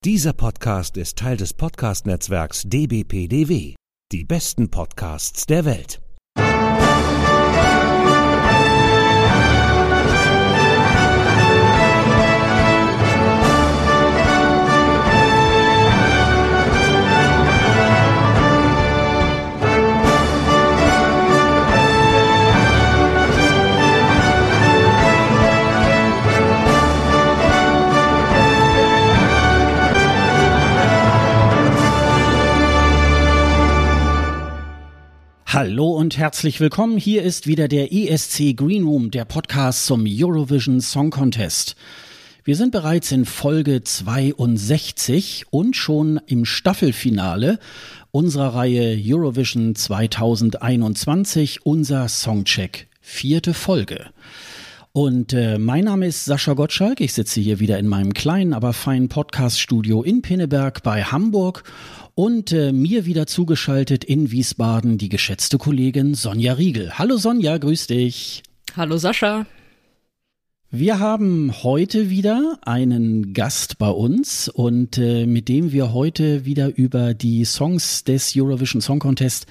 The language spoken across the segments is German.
Dieser Podcast ist Teil des Podcast-Netzwerks dbpdw. Die besten Podcasts der Welt. Hallo und herzlich willkommen. Hier ist wieder der ESC Green Room, der Podcast zum Eurovision Song Contest. Wir sind bereits in Folge 62 und schon im Staffelfinale unserer Reihe Eurovision 2021, unser Songcheck, 4. Folge. Und mein Name ist Sascha Gottschalk. Ich sitze hier wieder in meinem kleinen, aber feinen Podcast-Studio in Pinneberg bei Hamburg. Und mir wieder zugeschaltet in Wiesbaden die geschätzte Kollegin Sonja Riegel. Hallo Sonja, grüß dich. Hallo Sascha. Wir haben heute wieder einen Gast bei uns und mit dem wir heute wieder über die Songs des Eurovision Song Contest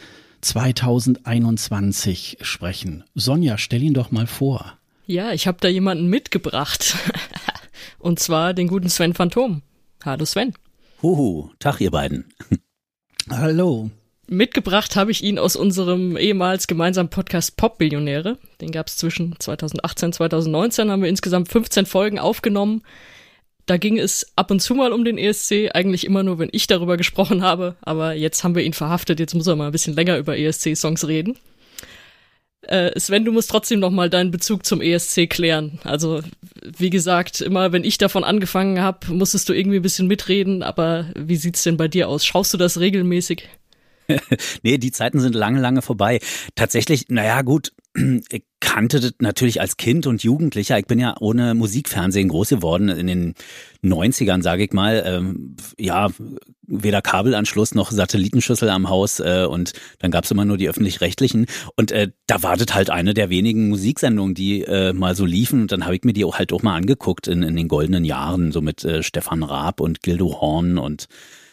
2021 sprechen. Sonja, stell ihn doch mal vor. Ja, ich habe da jemanden mitgebracht. Und zwar den guten Sven Phantom. Hallo Sven. Tag ihr beiden. Hallo. Mitgebracht habe ich ihn aus unserem ehemals gemeinsamen Podcast Pop-Billionäre. Den gab es zwischen 2018 und 2019, haben wir insgesamt 15 Folgen aufgenommen. Da ging es ab und zu mal um den ESC, eigentlich immer nur, wenn ich darüber gesprochen habe. Aber jetzt haben wir ihn verhaftet, jetzt muss er mal ein bisschen länger über ESC-Songs reden. Sven, du musst trotzdem noch mal deinen Bezug zum ESC klären. Also, wie gesagt, immer wenn ich davon angefangen habe, musstest du irgendwie ein bisschen mitreden. Aber wie sieht's denn bei dir aus? Schaust du das regelmäßig? Nee, die Zeiten sind lange vorbei. Tatsächlich, naja gut, ich kannte das natürlich als Kind und Jugendlicher. Ich bin ja ohne Musikfernsehen groß geworden in den 90ern, sage ich mal. Weder Kabelanschluss noch Satellitenschüssel am Haus und dann gab's immer nur die öffentlich-rechtlichen. Und da war das halt eine der wenigen Musiksendungen, die mal so liefen. Und dann habe ich mir die auch mal angeguckt in den goldenen Jahren, so mit Stefan Raab und Gildo Horn und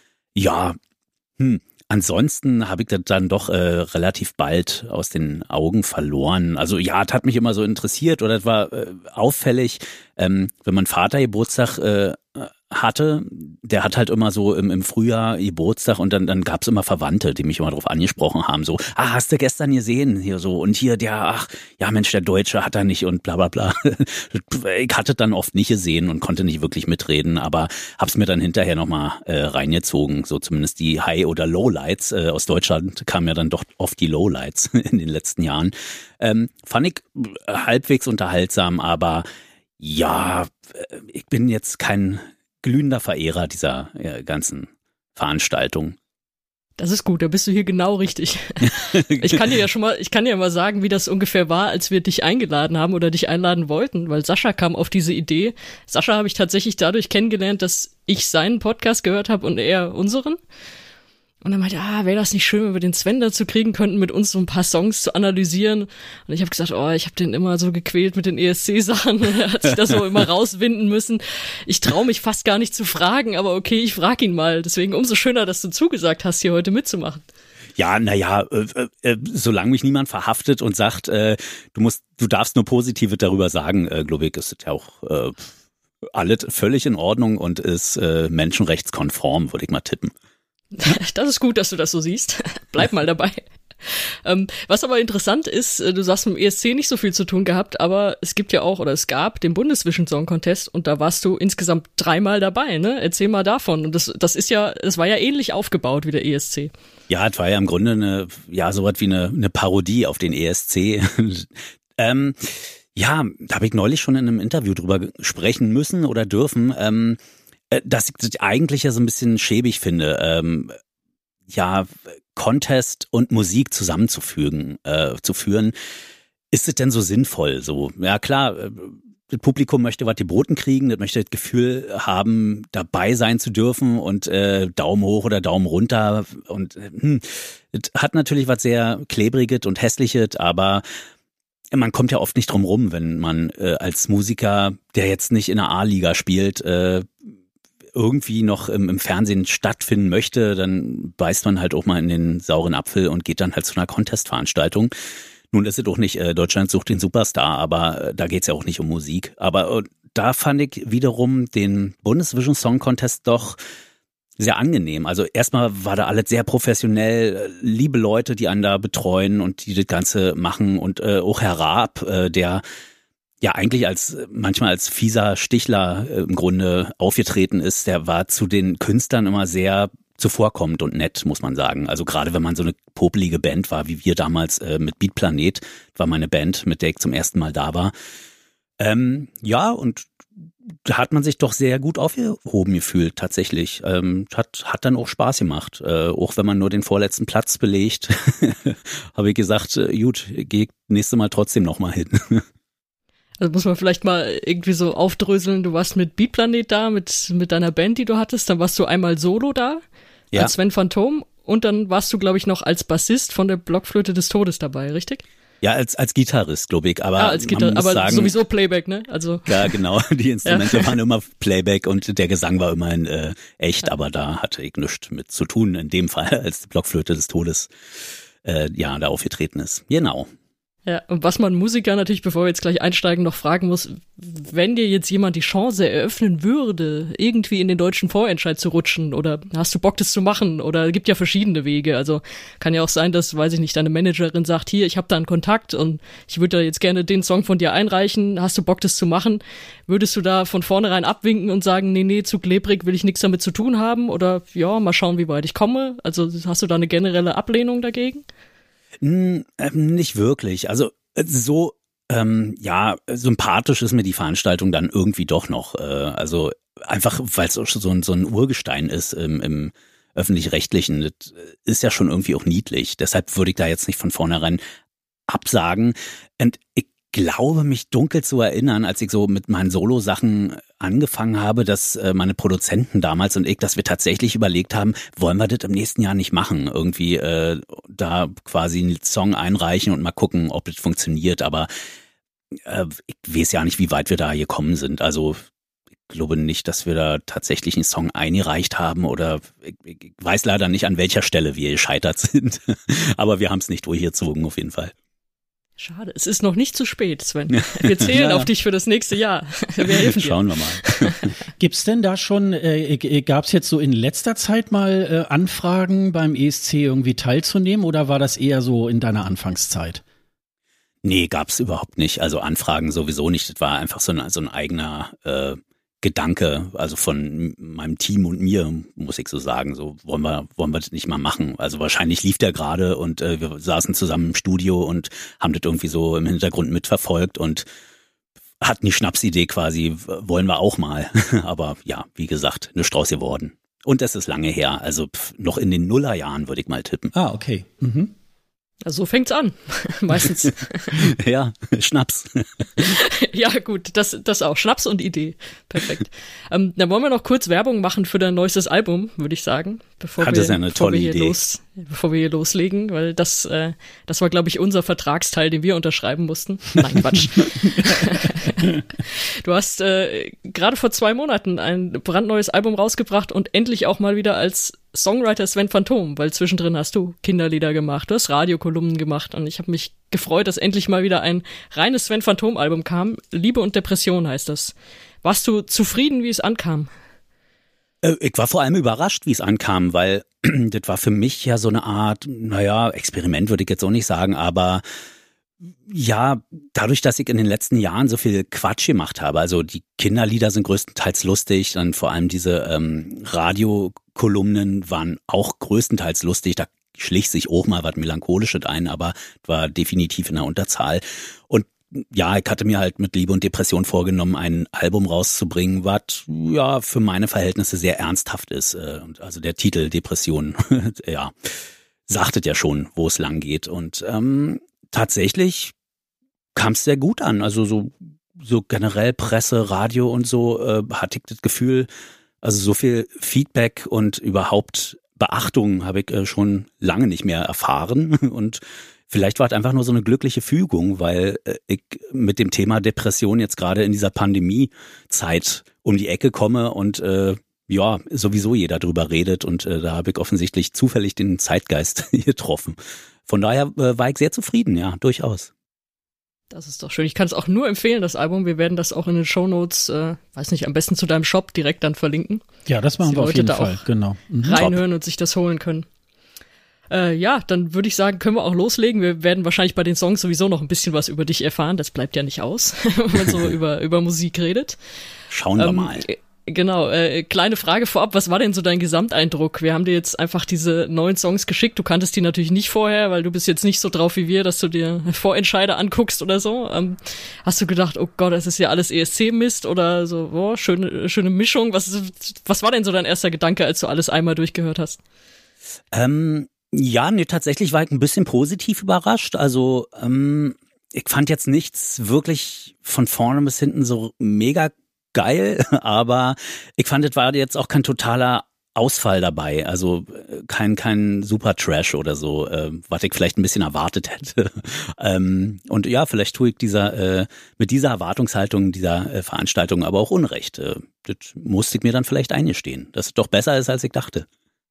ansonsten habe ich das dann doch relativ bald aus den Augen verloren. Also ja, das hat mich immer so interessiert oder das war auffällig, wenn mein Vater Geburtstag hatte, der hat halt immer so im Frühjahr Geburtstag und dann gab's immer Verwandte, die mich immer darauf angesprochen haben, so, hast du gestern gesehen, hier so, und hier Mensch, der Deutsche hat er nicht und bla bla bla. Ich hatte dann oft nicht gesehen und konnte nicht wirklich mitreden, aber hab's mir dann hinterher nochmal reingezogen, so zumindest die High- oder Lowlights. Aus Deutschland kamen ja dann doch oft die Lowlights in den letzten Jahren. Fand ich halbwegs unterhaltsam, aber ja, ich bin jetzt kein glühender Verehrer dieser ganzen Veranstaltung. Das ist gut, da bist du hier genau richtig. Ich kann dir mal sagen, wie das ungefähr war, als wir dich eingeladen haben oder dich einladen wollten, weil Sascha kam auf diese Idee. Sascha habe ich tatsächlich dadurch kennengelernt, dass ich seinen Podcast gehört habe und er unseren. Und dann meinte, wäre das nicht schön, wenn wir den Sven dazu kriegen könnten, mit uns so ein paar Songs zu analysieren. Und ich habe gesagt, ich habe den immer so gequält mit den ESC-Sachen. Er hat sich das so immer rauswinden müssen. Ich traue mich fast gar nicht zu fragen, aber okay, ich frage ihn mal. Deswegen umso schöner, dass du zugesagt hast, hier heute mitzumachen. Ja, solange mich niemand verhaftet und sagt, du darfst nur Positives darüber sagen, glaube ich, ist das ja auch alles völlig in Ordnung und ist menschenrechtskonform, würde ich mal tippen. Das ist gut, dass du das so siehst. Bleib mal dabei. Was aber interessant ist, du sagst mit dem ESC nicht so viel zu tun gehabt, aber es gab den Bundesvision Song Contest und da warst du insgesamt 3-mal dabei, ne? Erzähl mal davon. Und das war ja ähnlich aufgebaut wie der ESC. Ja, es war ja im Grunde sowas wie eine Parodie auf den ESC. Da habe ich neulich schon in einem Interview drüber sprechen müssen oder dürfen, dass ich das eigentlich ja so ein bisschen schäbig finde, Contest und Musik zusammenzuführen, ist es denn so sinnvoll? So, ja klar, das Publikum möchte was geboten kriegen, das möchte das Gefühl haben, dabei sein zu dürfen und Daumen hoch oder Daumen runter und das hat natürlich was sehr Klebriges und Hässliches, aber man kommt ja oft nicht drum rum, wenn man als Musiker, der jetzt nicht in der A-Liga spielt, irgendwie noch im Fernsehen stattfinden möchte, dann beißt man halt auch mal in den sauren Apfel und geht dann halt zu einer Contest-Veranstaltung. Nun ist es doch nicht Deutschland sucht den Superstar, aber da geht's ja auch nicht um Musik. Aber da fand ich wiederum den Bundesvision Song Contest doch sehr angenehm. Also erstmal war da alles sehr professionell, liebe Leute, die einen da betreuen und die das Ganze machen und auch Herr Raab, der ja eigentlich manchmal als fieser Stichler im Grunde aufgetreten ist, der war zu den Künstlern immer sehr zuvorkommend und nett, muss man sagen. Also gerade wenn man so eine popelige Band war, wie wir damals mit Beat Planet, war meine Band, mit der ich zum ersten Mal da war. Ja, und da hat man sich doch sehr gut aufgehoben gefühlt, tatsächlich. Hat dann auch Spaß gemacht. Auch wenn man nur den vorletzten Platz belegt, habe ich gesagt, gut, geh nächstes Mal trotzdem nochmal hin. Also muss man vielleicht mal irgendwie so aufdröseln, du warst mit Beat Planet da, mit deiner Band, die du hattest, dann warst du einmal solo da, ja, als Sven Phantom, und dann warst du, glaube ich, noch als Bassist von der Blockflöte des Todes dabei, richtig? Ja, als Gitarrist, glaube ich, aber als Gitarrist, aber sagen, sowieso Playback, ne? Also ja, genau, die Instrumente waren immer Playback und der Gesang war immerhin echt, aber da hatte ich nichts mit zu tun, in dem Fall, als die Blockflöte des Todes da aufgetreten ist. Genau. Ja, und was man Musiker natürlich, bevor wir jetzt gleich einsteigen, noch fragen muss, wenn dir jetzt jemand die Chance eröffnen würde, irgendwie in den deutschen Vorentscheid zu rutschen, oder hast du Bock, das zu machen, oder gibt ja verschiedene Wege, also kann ja auch sein, dass, weiß ich nicht, deine Managerin sagt, hier, ich habe da einen Kontakt und ich würde da jetzt gerne den Song von dir einreichen, hast du Bock, das zu machen? Würdest du da von vornherein abwinken und sagen, nee, zu klebrig, will ich nichts damit zu tun haben, oder ja, mal schauen, wie weit ich komme? Also hast du da eine generelle Ablehnung dagegen? Nicht wirklich. Also so sympathisch ist mir die Veranstaltung dann irgendwie doch noch. Also einfach, weil es so ein Urgestein ist im Öffentlich-Rechtlichen. Das ist ja schon irgendwie auch niedlich. Deshalb würde ich da jetzt nicht von vornherein absagen. Und ich glaube, mich dunkel zu erinnern, als ich so mit meinen Solo-Sachen angefangen habe, dass meine Produzenten damals und ich, dass wir tatsächlich überlegt haben, wollen wir das im nächsten Jahr nicht machen? Irgendwie da quasi einen Song einreichen und mal gucken, ob das funktioniert. Aber ich weiß ja nicht, wie weit wir da gekommen sind. Also ich glaube nicht, dass wir da tatsächlich einen Song eingereicht haben oder ich weiß leider nicht, an welcher Stelle wir gescheitert sind. Aber wir haben es nicht durchgezogen, auf jeden Fall. Schade, es ist noch nicht zu spät, Sven. Wir zählen auf dich für das nächste Jahr. Wir helfen dir. Schauen wir mal. Gibt's denn da schon, gab's jetzt so in letzter Zeit mal Anfragen beim ESC irgendwie teilzunehmen oder war das eher so in deiner Anfangszeit? Nee, gab's überhaupt nicht. Also Anfragen sowieso nicht. Das war einfach so ein eigener Gedanke, also von meinem Team und mir, muss ich so sagen, so wollen wir das nicht mal machen. Also wahrscheinlich lief der gerade und wir saßen zusammen im Studio und haben das irgendwie so im Hintergrund mitverfolgt und hatten die Schnapsidee quasi, wollen wir auch mal. Aber ja, wie gesagt, eine Strauß geworden. Und es ist lange her, also noch in den Nullerjahren würde ich mal tippen. Ah, okay. Mhm. Also so fängt's an, meistens. Ja, Schnaps. Ja gut, das auch. Schnaps und Idee. Perfekt. Dann wollen wir noch kurz Werbung machen für dein neuestes Album, würde ich sagen. Bevor wir hier loslegen, weil das war, glaube ich, unser Vertragsteil, den wir unterschreiben mussten. Nein, Quatsch. Du hast gerade vor 2 Monaten ein brandneues Album rausgebracht und endlich auch mal wieder als Songwriter Sven Phantom, weil zwischendrin hast du Kinderlieder gemacht, du hast Radiokolumnen gemacht und ich habe mich gefreut, dass endlich mal wieder ein reines Sven Phantom Album kam. Liebe und Depression heißt das. Warst du zufrieden, wie es ankam? Ich war vor allem überrascht, wie es ankam, weil das war für mich ja so eine Art, Experiment würde ich jetzt auch nicht sagen, aber ja, dadurch, dass ich in den letzten Jahren so viel Quatsch gemacht habe, also die Kinderlieder sind größtenteils lustig, dann vor allem diese Radiokolumnen waren auch größtenteils lustig, da schlich sich auch mal was Melancholisches ein, aber war definitiv in der Unterzahl. Und ja, ich hatte mir halt mit Liebe und Depression vorgenommen, ein Album rauszubringen, was ja für meine Verhältnisse sehr ernsthaft ist. Also der Titel Depression, ja, sagtet ja schon, wo es lang geht. Und tatsächlich kam es sehr gut an. Also so generell Presse, Radio und so hatte ich das Gefühl, also so viel Feedback und überhaupt Beachtung habe ich schon lange nicht mehr erfahren. Und vielleicht war es einfach nur so eine glückliche Fügung, weil ich mit dem Thema Depression jetzt gerade in dieser Pandemiezeit um die Ecke komme und ja, sowieso jeder drüber redet und da habe ich offensichtlich zufällig den Zeitgeist getroffen. Von daher war ich sehr zufrieden, ja, durchaus. Das ist doch schön. Ich kann es auch nur empfehlen, das Album. Wir werden das auch in den Shownotes, weiß nicht, am besten zu deinem Shop direkt dann verlinken. Ja, das machen wir auf jeden Fall, genau. Reinhören und sich das holen können. Ja, dann würde ich sagen, können wir auch loslegen. Wir werden wahrscheinlich bei den Songs sowieso noch ein bisschen was über dich erfahren. Das bleibt ja nicht aus, wenn man so über Musik redet. Schauen wir mal. Genau, kleine Frage vorab, was war denn so dein Gesamteindruck? Wir haben dir jetzt einfach diese 9 Songs geschickt, du kanntest die natürlich nicht vorher, weil du bist jetzt nicht so drauf wie wir, dass du dir Vorentscheider anguckst oder so. Hast du gedacht, oh Gott, das ist ja alles ESC-Mist oder so, schöne Mischung? Was war denn so dein erster Gedanke, als du alles einmal durchgehört hast? Ja, nee, tatsächlich war ich ein bisschen positiv überrascht, also ich fand jetzt nichts wirklich von vorne bis hinten so mega geil, aber ich fand, es war jetzt auch kein totaler Ausfall dabei, also kein super Trash oder so, was ich vielleicht ein bisschen erwartet hätte. Und ja, vielleicht tue ich mit dieser Erwartungshaltung dieser Veranstaltung aber auch Unrecht. Das musste ich mir dann vielleicht eingestehen, dass es doch besser ist, als ich dachte.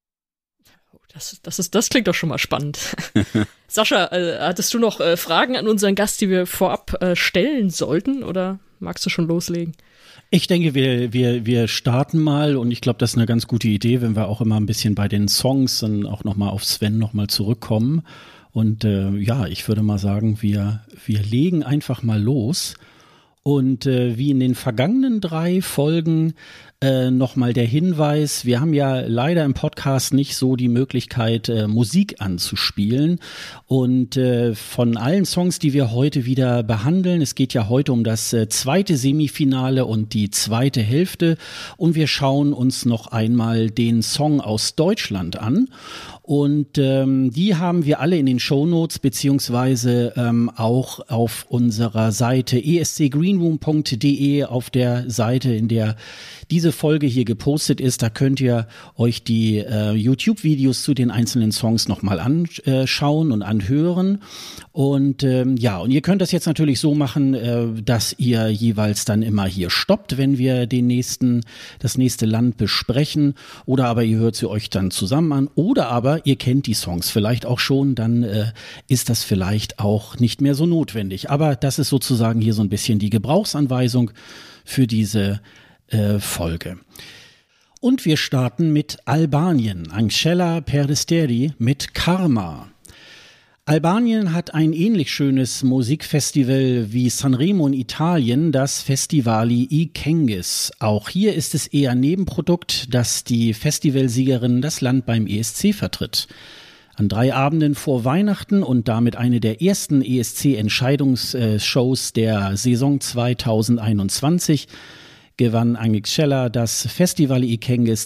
Das klingt doch schon mal spannend. Sascha, hattest du noch Fragen an unseren Gast, die wir vorab stellen sollten, oder magst du schon loslegen? Ich denke, wir starten mal und ich glaube, das ist eine ganz gute Idee, wenn wir auch immer ein bisschen bei den Songs dann auch nochmal auf Sven nochmal zurückkommen. Und ja, ich würde mal sagen, wir legen einfach mal los. Und wie in den vergangenen 3 Folgen nochmal der Hinweis, wir haben ja leider im Podcast nicht so die Möglichkeit, Musik anzuspielen. Und von allen Songs, die wir heute wieder behandeln, es geht ja heute um das 2. Semifinale und die 2. Hälfte. Und wir schauen uns noch einmal den Song aus Deutschland an. Und die haben wir alle in den Shownotes beziehungsweise auch auf unserer Seite escgreenroom.de, auf der Seite, in der diese Folge hier gepostet ist. Da könnt ihr euch die YouTube-Videos zu den einzelnen Songs nochmal anschauen und anhören. Und ja, und ihr könnt das jetzt natürlich so machen, dass ihr jeweils dann immer hier stoppt, wenn wir das nächste Land besprechen. Oder aber ihr hört sie euch dann zusammen an. Oder aber ihr kennt die Songs vielleicht auch schon, dann ist das vielleicht auch nicht mehr so notwendig. Aber das ist sozusagen hier so ein bisschen die Gebrauchsanweisung für diese Folge. Und wir starten mit Albanien, Angela Perdesteri mit Karma. Albanien hat ein ähnlich schönes Musikfestival wie Sanremo in Italien, das Festivali i Këngës. Auch hier ist es eher Nebenprodukt, dass die Festivalsiegerin das Land beim ESC vertritt. An 3 Abenden vor Weihnachten und damit eine der ersten ESC-Entscheidungsshows der Saison 2021 gewann Angela das Festivali i Këngës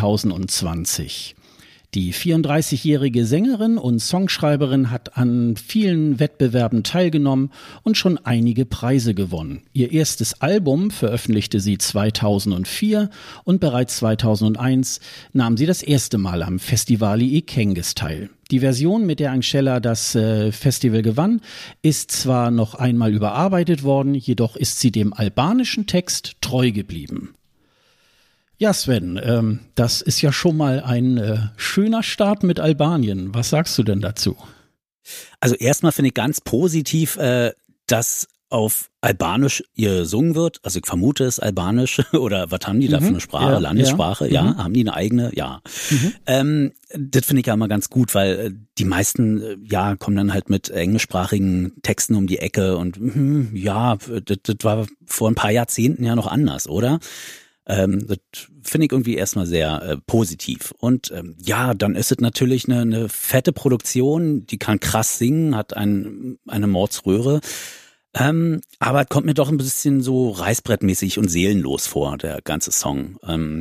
2020. Die 34-jährige Sängerin und Songschreiberin hat an vielen Wettbewerben teilgenommen und schon einige Preise gewonnen. Ihr erstes Album veröffentlichte sie 2004 und bereits 2001 nahm sie das erste Mal am Festivali i Këngës teil. Die Version, mit der Angela das Festival gewann, ist zwar noch einmal überarbeitet worden, jedoch ist sie dem albanischen Text treu geblieben. Ja, Sven, das ist ja schon mal ein schöner Start mit Albanien. Was sagst du denn dazu? Also erstmal finde ich ganz positiv, dass auf Albanisch gesungen wird. Also ich vermute es Albanisch oder was haben die da für eine Sprache? Ja, Landessprache? Ja, haben die eine eigene? Ja. Das finde ich ja immer ganz gut, weil die meisten kommen dann halt mit englischsprachigen Texten um die Ecke und das war vor ein paar Jahrzehnten ja noch anders, oder? Das finde ich irgendwie erstmal sehr positiv. Und dann ist es natürlich eine fette Produktion, die kann krass singen, hat eine Mordsröhre. Aber es kommt mir doch ein bisschen so reißbrettmäßig und seelenlos vor, der ganze Song.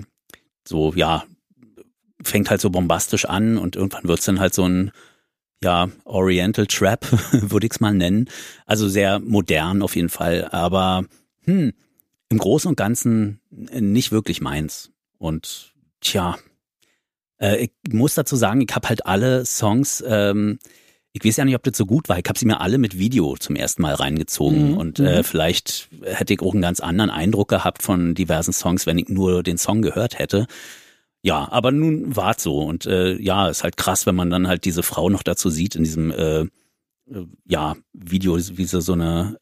Fängt halt so bombastisch an und irgendwann wird's dann halt so ein Oriental Trap, würde ich es mal nennen. Also sehr modern auf jeden Fall, aber im Großen und Ganzen nicht wirklich meins. Und ich muss dazu sagen, ich habe halt alle Songs, ich weiß ja nicht, ob das so gut war, ich habe sie mir alle mit Video zum ersten Mal reingezogen und vielleicht hätte ich auch einen ganz anderen Eindruck gehabt von diversen Songs, wenn ich nur den Song gehört hätte. Ja, aber nun war's so und ja, ist halt krass, wenn man dann halt diese Frau noch dazu sieht in diesem Video, wie so eine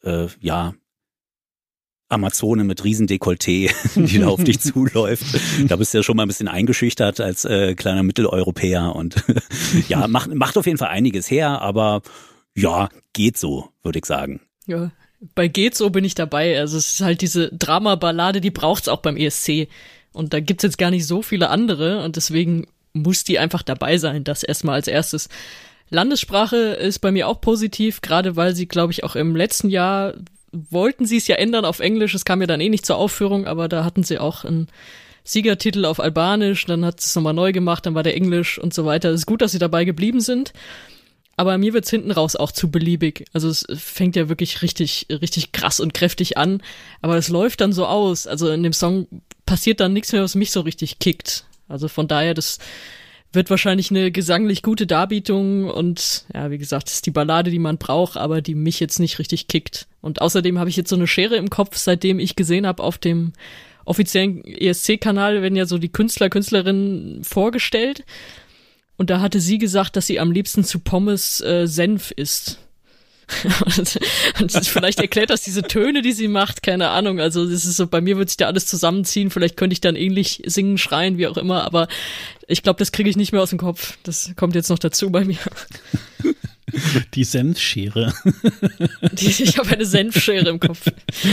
Amazone mit Riesendekolleté, die da auf dich zuläuft. Da bist du ja schon mal ein bisschen eingeschüchtert als kleiner Mitteleuropäer und ja, macht auf jeden Fall einiges her, aber ja, geht so, würde ich sagen. Ja, bei geht so bin ich dabei. Also es ist halt diese Drama-Ballade, die braucht's auch beim ESC. Und da gibt's jetzt gar nicht so viele andere und deswegen muss die einfach dabei sein, das erstmal als erstes. Landessprache ist bei mir auch positiv, gerade weil sie, glaube ich, auch im letzten Jahr wollten sie es ja ändern auf Englisch, es kam ja dann eh nicht zur Aufführung, aber da hatten sie auch einen Siegertitel auf Albanisch, dann hat es nochmal neu gemacht, dann war der Englisch und so weiter. Es ist gut, dass sie dabei geblieben sind, aber mir wird's hinten raus auch zu beliebig. Also es fängt ja wirklich richtig, richtig krass und kräftig an, aber es läuft dann so aus. Also in dem Song passiert dann nichts mehr, was mich so richtig kickt. Also von daher, das wird wahrscheinlich eine gesanglich gute Darbietung und ja, wie gesagt, das ist die Ballade, die man braucht, aber die mich jetzt nicht richtig kickt. Und außerdem habe ich jetzt so eine Schere im Kopf, seitdem ich gesehen habe, auf dem offiziellen ESC-Kanal werden ja so die Künstler, Künstlerinnen vorgestellt. Und da hatte sie gesagt, dass sie am liebsten zu Pommes Senf isst. Und vielleicht erklärt das diese Töne, die sie macht, keine Ahnung. Also das ist so, bei mir wird sich da alles zusammenziehen. Vielleicht könnte ich dann ähnlich singen, schreien, wie auch immer. Aber ich glaube, das kriege ich nicht mehr aus dem Kopf. Das kommt jetzt noch dazu bei mir. Die Senfschere. Ich habe eine Senfschere im Kopf.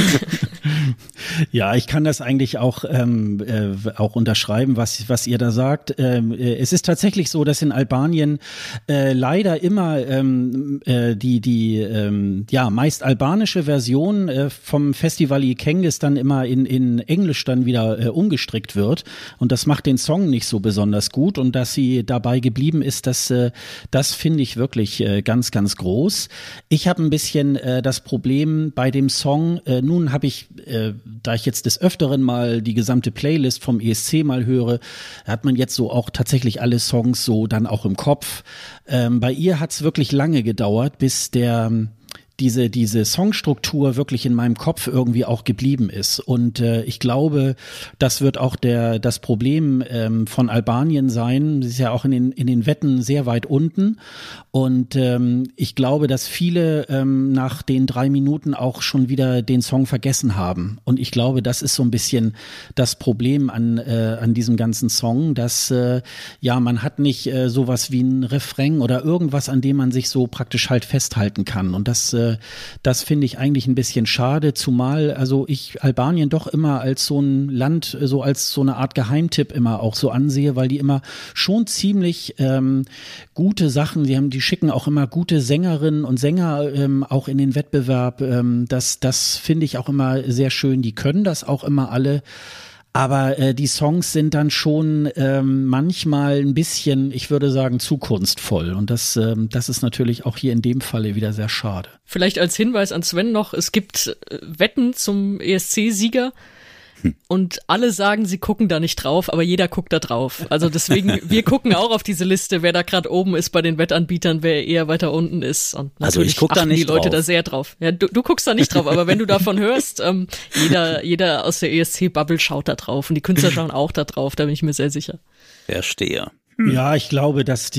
Ja, ich kann das eigentlich auch unterschreiben, was ihr da sagt. Es ist tatsächlich so, dass in Albanien leider immer die meist albanische Version vom Festival Cengiz dann immer in Englisch dann wieder umgestrickt wird. Und das macht den Song nicht so besonders gut. Und dass sie dabei geblieben ist, das finde ich wirklich ganz, ganz groß. Ich habe ein bisschen das Problem bei dem Song, nun habe ich, da ich jetzt des Öfteren mal die gesamte Playlist vom ESC mal höre, hat man jetzt so auch tatsächlich alle Songs so dann auch im Kopf. Bei ihr hat es wirklich lange gedauert, bis diese Songstruktur wirklich in meinem Kopf irgendwie auch geblieben ist. Und ich glaube, das wird auch das Problem von Albanien sein. Sie ist ja auch in den Wetten sehr weit unten. Und ich glaube, dass viele nach den 3 Minuten auch schon wieder den Song vergessen haben. Und ich glaube, das ist so ein bisschen das Problem an diesem ganzen Song, dass man hat nicht sowas wie ein Refrain oder irgendwas, an dem man sich so praktisch halt festhalten kann. Und das finde ich eigentlich ein bisschen schade, zumal also ich Albanien doch immer als so ein Land, so als so eine Art Geheimtipp immer auch so ansehe, weil die immer schon ziemlich gute Sachen, die schicken auch immer gute Sängerinnen und Sänger auch in den Wettbewerb. Das finde ich auch immer sehr schön. Die können das auch immer alle. Aber die Songs sind dann schon manchmal ein bisschen, ich würde sagen, zu kunstvoll. Und das ist natürlich auch hier in dem Falle wieder sehr schade. Vielleicht als Hinweis an Sven noch, es gibt Wetten zum ESC-Sieger. Und alle sagen, sie gucken da nicht drauf, aber jeder guckt da drauf. Also deswegen, wir gucken auch auf diese Liste, wer da gerade oben ist bei den Wettanbietern, wer eher weiter unten ist. Und also ich gucke da nicht die Leute drauf. Da sehr drauf. Ja, du guckst da nicht drauf, aber wenn du davon hörst, jeder aus der ESC-Bubble schaut da drauf und die Künstler schauen auch da drauf, da bin ich mir sehr sicher. Verstehe. Ja, ich glaube, dass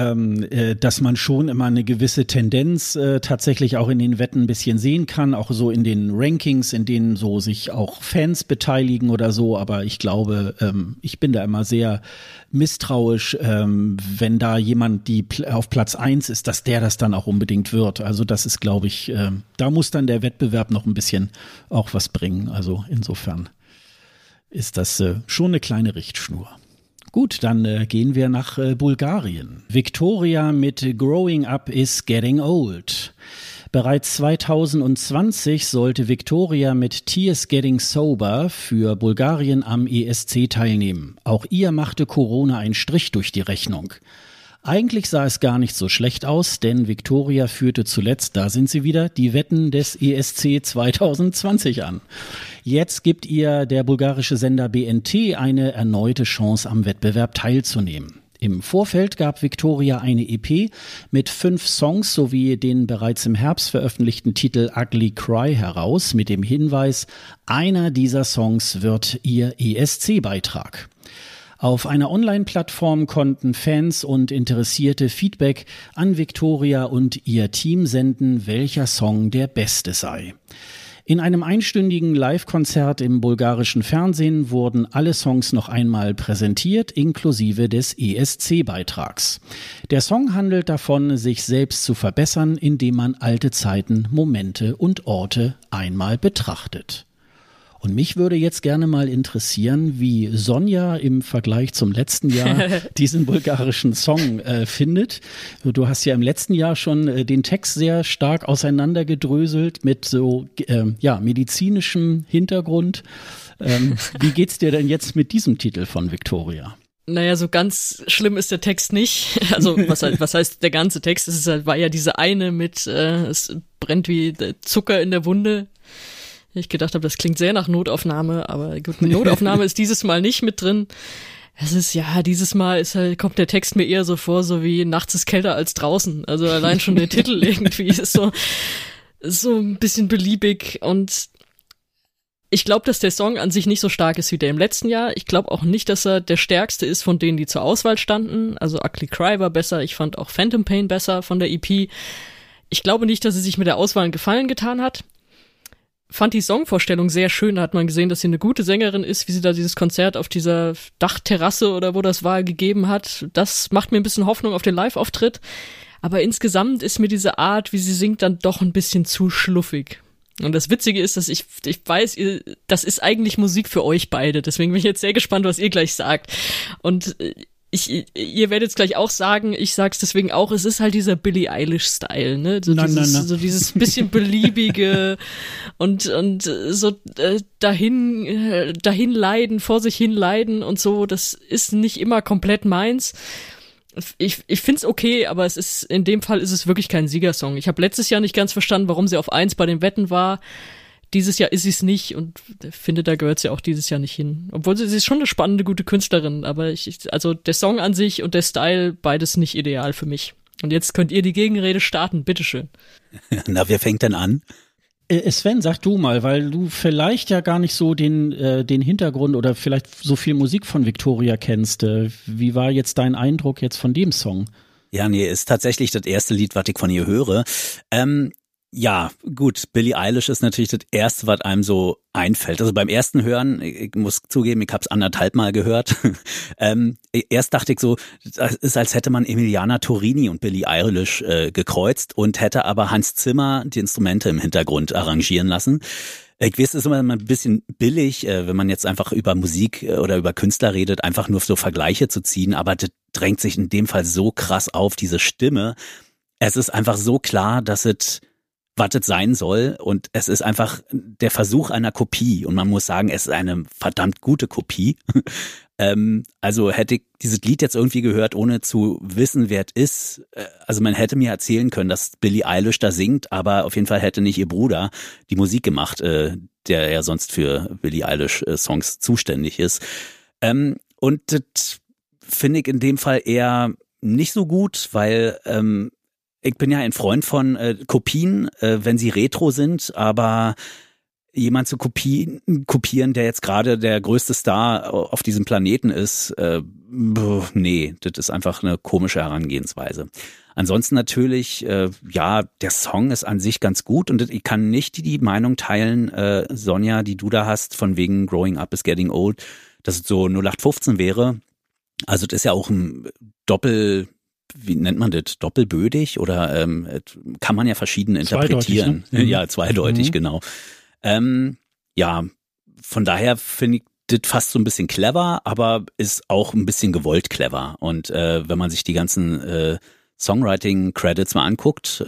dass man schon immer eine gewisse Tendenz tatsächlich auch in den Wetten ein bisschen sehen kann, auch so in den Rankings, in denen so sich auch Fans beteiligen oder so. Aber ich glaube, ich bin da immer sehr misstrauisch, wenn da jemand, die auf Platz 1 ist, dass der das dann auch unbedingt wird. Also das ist, glaube ich, da muss dann der Wettbewerb noch ein bisschen auch was bringen. Also insofern ist das schon eine kleine Richtschnur. Gut, dann gehen wir nach Bulgarien. Victoria mit Growing Up is Getting Old. Bereits 2020 sollte Victoria mit Tears Getting Sober für Bulgarien am ESC teilnehmen. Auch ihr machte Corona einen Strich durch die Rechnung. Eigentlich sah es gar nicht so schlecht aus, denn Victoria führte zuletzt, da sind sie wieder, die Wetten des ESC 2020 an. Jetzt gibt ihr der bulgarische Sender BNT eine erneute Chance, am Wettbewerb teilzunehmen. Im Vorfeld gab Victoria eine EP mit 5 Songs sowie den bereits im Herbst veröffentlichten Titel Ugly Cry heraus, mit dem Hinweis, einer dieser Songs wird ihr ESC-Beitrag. Auf einer Online-Plattform konnten Fans und Interessierte Feedback an Viktoria und ihr Team senden, welcher Song der beste sei. In einem einstündigen Live-Konzert im bulgarischen Fernsehen wurden alle Songs noch einmal präsentiert, inklusive des ESC-Beitrags. Der Song handelt davon, sich selbst zu verbessern, indem man alte Zeiten, Momente und Orte einmal betrachtet. Und mich würde jetzt gerne mal interessieren, wie Sonja im Vergleich zum letzten Jahr diesen bulgarischen Song findet. Du hast ja im letzten Jahr schon den Text sehr stark auseinandergedröselt mit so medizinischem Hintergrund. Wie geht's dir denn jetzt mit diesem Titel von Viktoria? Naja, so ganz schlimm ist der Text nicht. Also was heißt der ganze Text? War ja diese eine mit es brennt wie Zucker in der Wunde. Ich gedacht habe, das klingt sehr nach Notaufnahme, aber gut, Notaufnahme ist dieses Mal nicht mit drin. Es ist, dieses Mal kommt der Text mir eher so vor, so wie nachts ist kälter als draußen. Also allein schon der Titel irgendwie ist so ein bisschen beliebig, und ich glaube, dass der Song an sich nicht so stark ist wie der im letzten Jahr. Ich glaube auch nicht, dass er der stärkste ist von denen, die zur Auswahl standen. Also Ugly Cry war besser, ich fand auch Phantom Pain besser von der EP. Ich glaube nicht, dass sie sich mit der Auswahl einen Gefallen getan hat. Fand die Songvorstellung sehr schön, da hat man gesehen, dass sie eine gute Sängerin ist, wie sie da dieses Konzert auf dieser Dachterrasse oder wo das war gegeben hat. Das macht mir ein bisschen Hoffnung auf den Live-Auftritt, aber insgesamt ist mir diese Art, wie sie singt, dann doch ein bisschen zu schluffig. Und das Witzige ist, dass ich weiß, das ist eigentlich Musik für euch beide, deswegen bin ich jetzt sehr gespannt, was ihr gleich sagt. Und ihr werdet es gleich auch sagen, ich sag's deswegen auch, es ist halt dieser Billie Eilish-Style, ne? So dieses bisschen beliebige und so dahin leiden, vor sich hin leiden und so, das ist nicht immer komplett meins. Ich find's okay, aber in dem Fall ist es wirklich kein Siegersong. Ich habe letztes Jahr nicht ganz verstanden, warum sie auf 1 bei den Wetten war. Dieses Jahr ist sie es nicht, und finde, da gehört sie auch dieses Jahr nicht hin. Obwohl sie ist schon eine spannende, gute Künstlerin, aber also der Song an sich und der Style, beides nicht ideal für mich. Und jetzt könnt ihr die Gegenrede starten, bitteschön. Na, wer fängt denn an? Sven, sag du mal, weil du vielleicht ja gar nicht so den Hintergrund oder vielleicht so viel Musik von Viktoria kennst. Wie war jetzt dein Eindruck jetzt von dem Song? Ja, nee, ist tatsächlich das erste Lied, was ich von ihr höre. Ja, gut, Billie Eilish ist natürlich das Erste, was einem so einfällt. Also beim ersten Hören, ich muss zugeben, ich habe es 1,5 Mal gehört. Erst dachte ich so, das ist, als hätte man Emiliana Torini und Billie Eilish gekreuzt und hätte aber Hans Zimmer die Instrumente im Hintergrund arrangieren lassen. Ich weiß, es ist immer ein bisschen billig, wenn man jetzt einfach über Musik oder über Künstler redet, einfach nur so Vergleiche zu ziehen, aber das drängt sich in dem Fall so krass auf, diese Stimme. Es ist einfach so klar, dass es was es sein soll, und es ist einfach der Versuch einer Kopie, und man muss sagen, es ist eine verdammt gute Kopie. Also hätte ich dieses Lied jetzt irgendwie gehört, ohne zu wissen, wer es ist, also man hätte mir erzählen können, dass Billie Eilish da singt, aber auf jeden Fall hätte nicht ihr Bruder die Musik gemacht, der ja sonst für Billie Eilish Songs zuständig ist. Und das finde ich in dem Fall eher nicht so gut, weil ich bin ja ein Freund von Kopien, wenn sie retro sind, aber jemand zu kopieren, der jetzt gerade der größte Star auf diesem Planeten ist, nee, das ist einfach eine komische Herangehensweise. Ansonsten natürlich, der Song ist an sich ganz gut, und ich kann nicht die Meinung teilen, Sonja, die du da hast, von wegen Growing Up is Getting Old, dass es so 0815 wäre. Also das ist ja auch ein wie nennt man das, doppelbödig, oder kann man ja verschieden interpretieren. Zweideutig, ne? Ja, zweideutig, genau. Ja, von daher finde ich das fast so ein bisschen clever, aber ist auch ein bisschen gewollt clever. Und wenn man sich die ganzen Songwriting-Credits mal anguckt,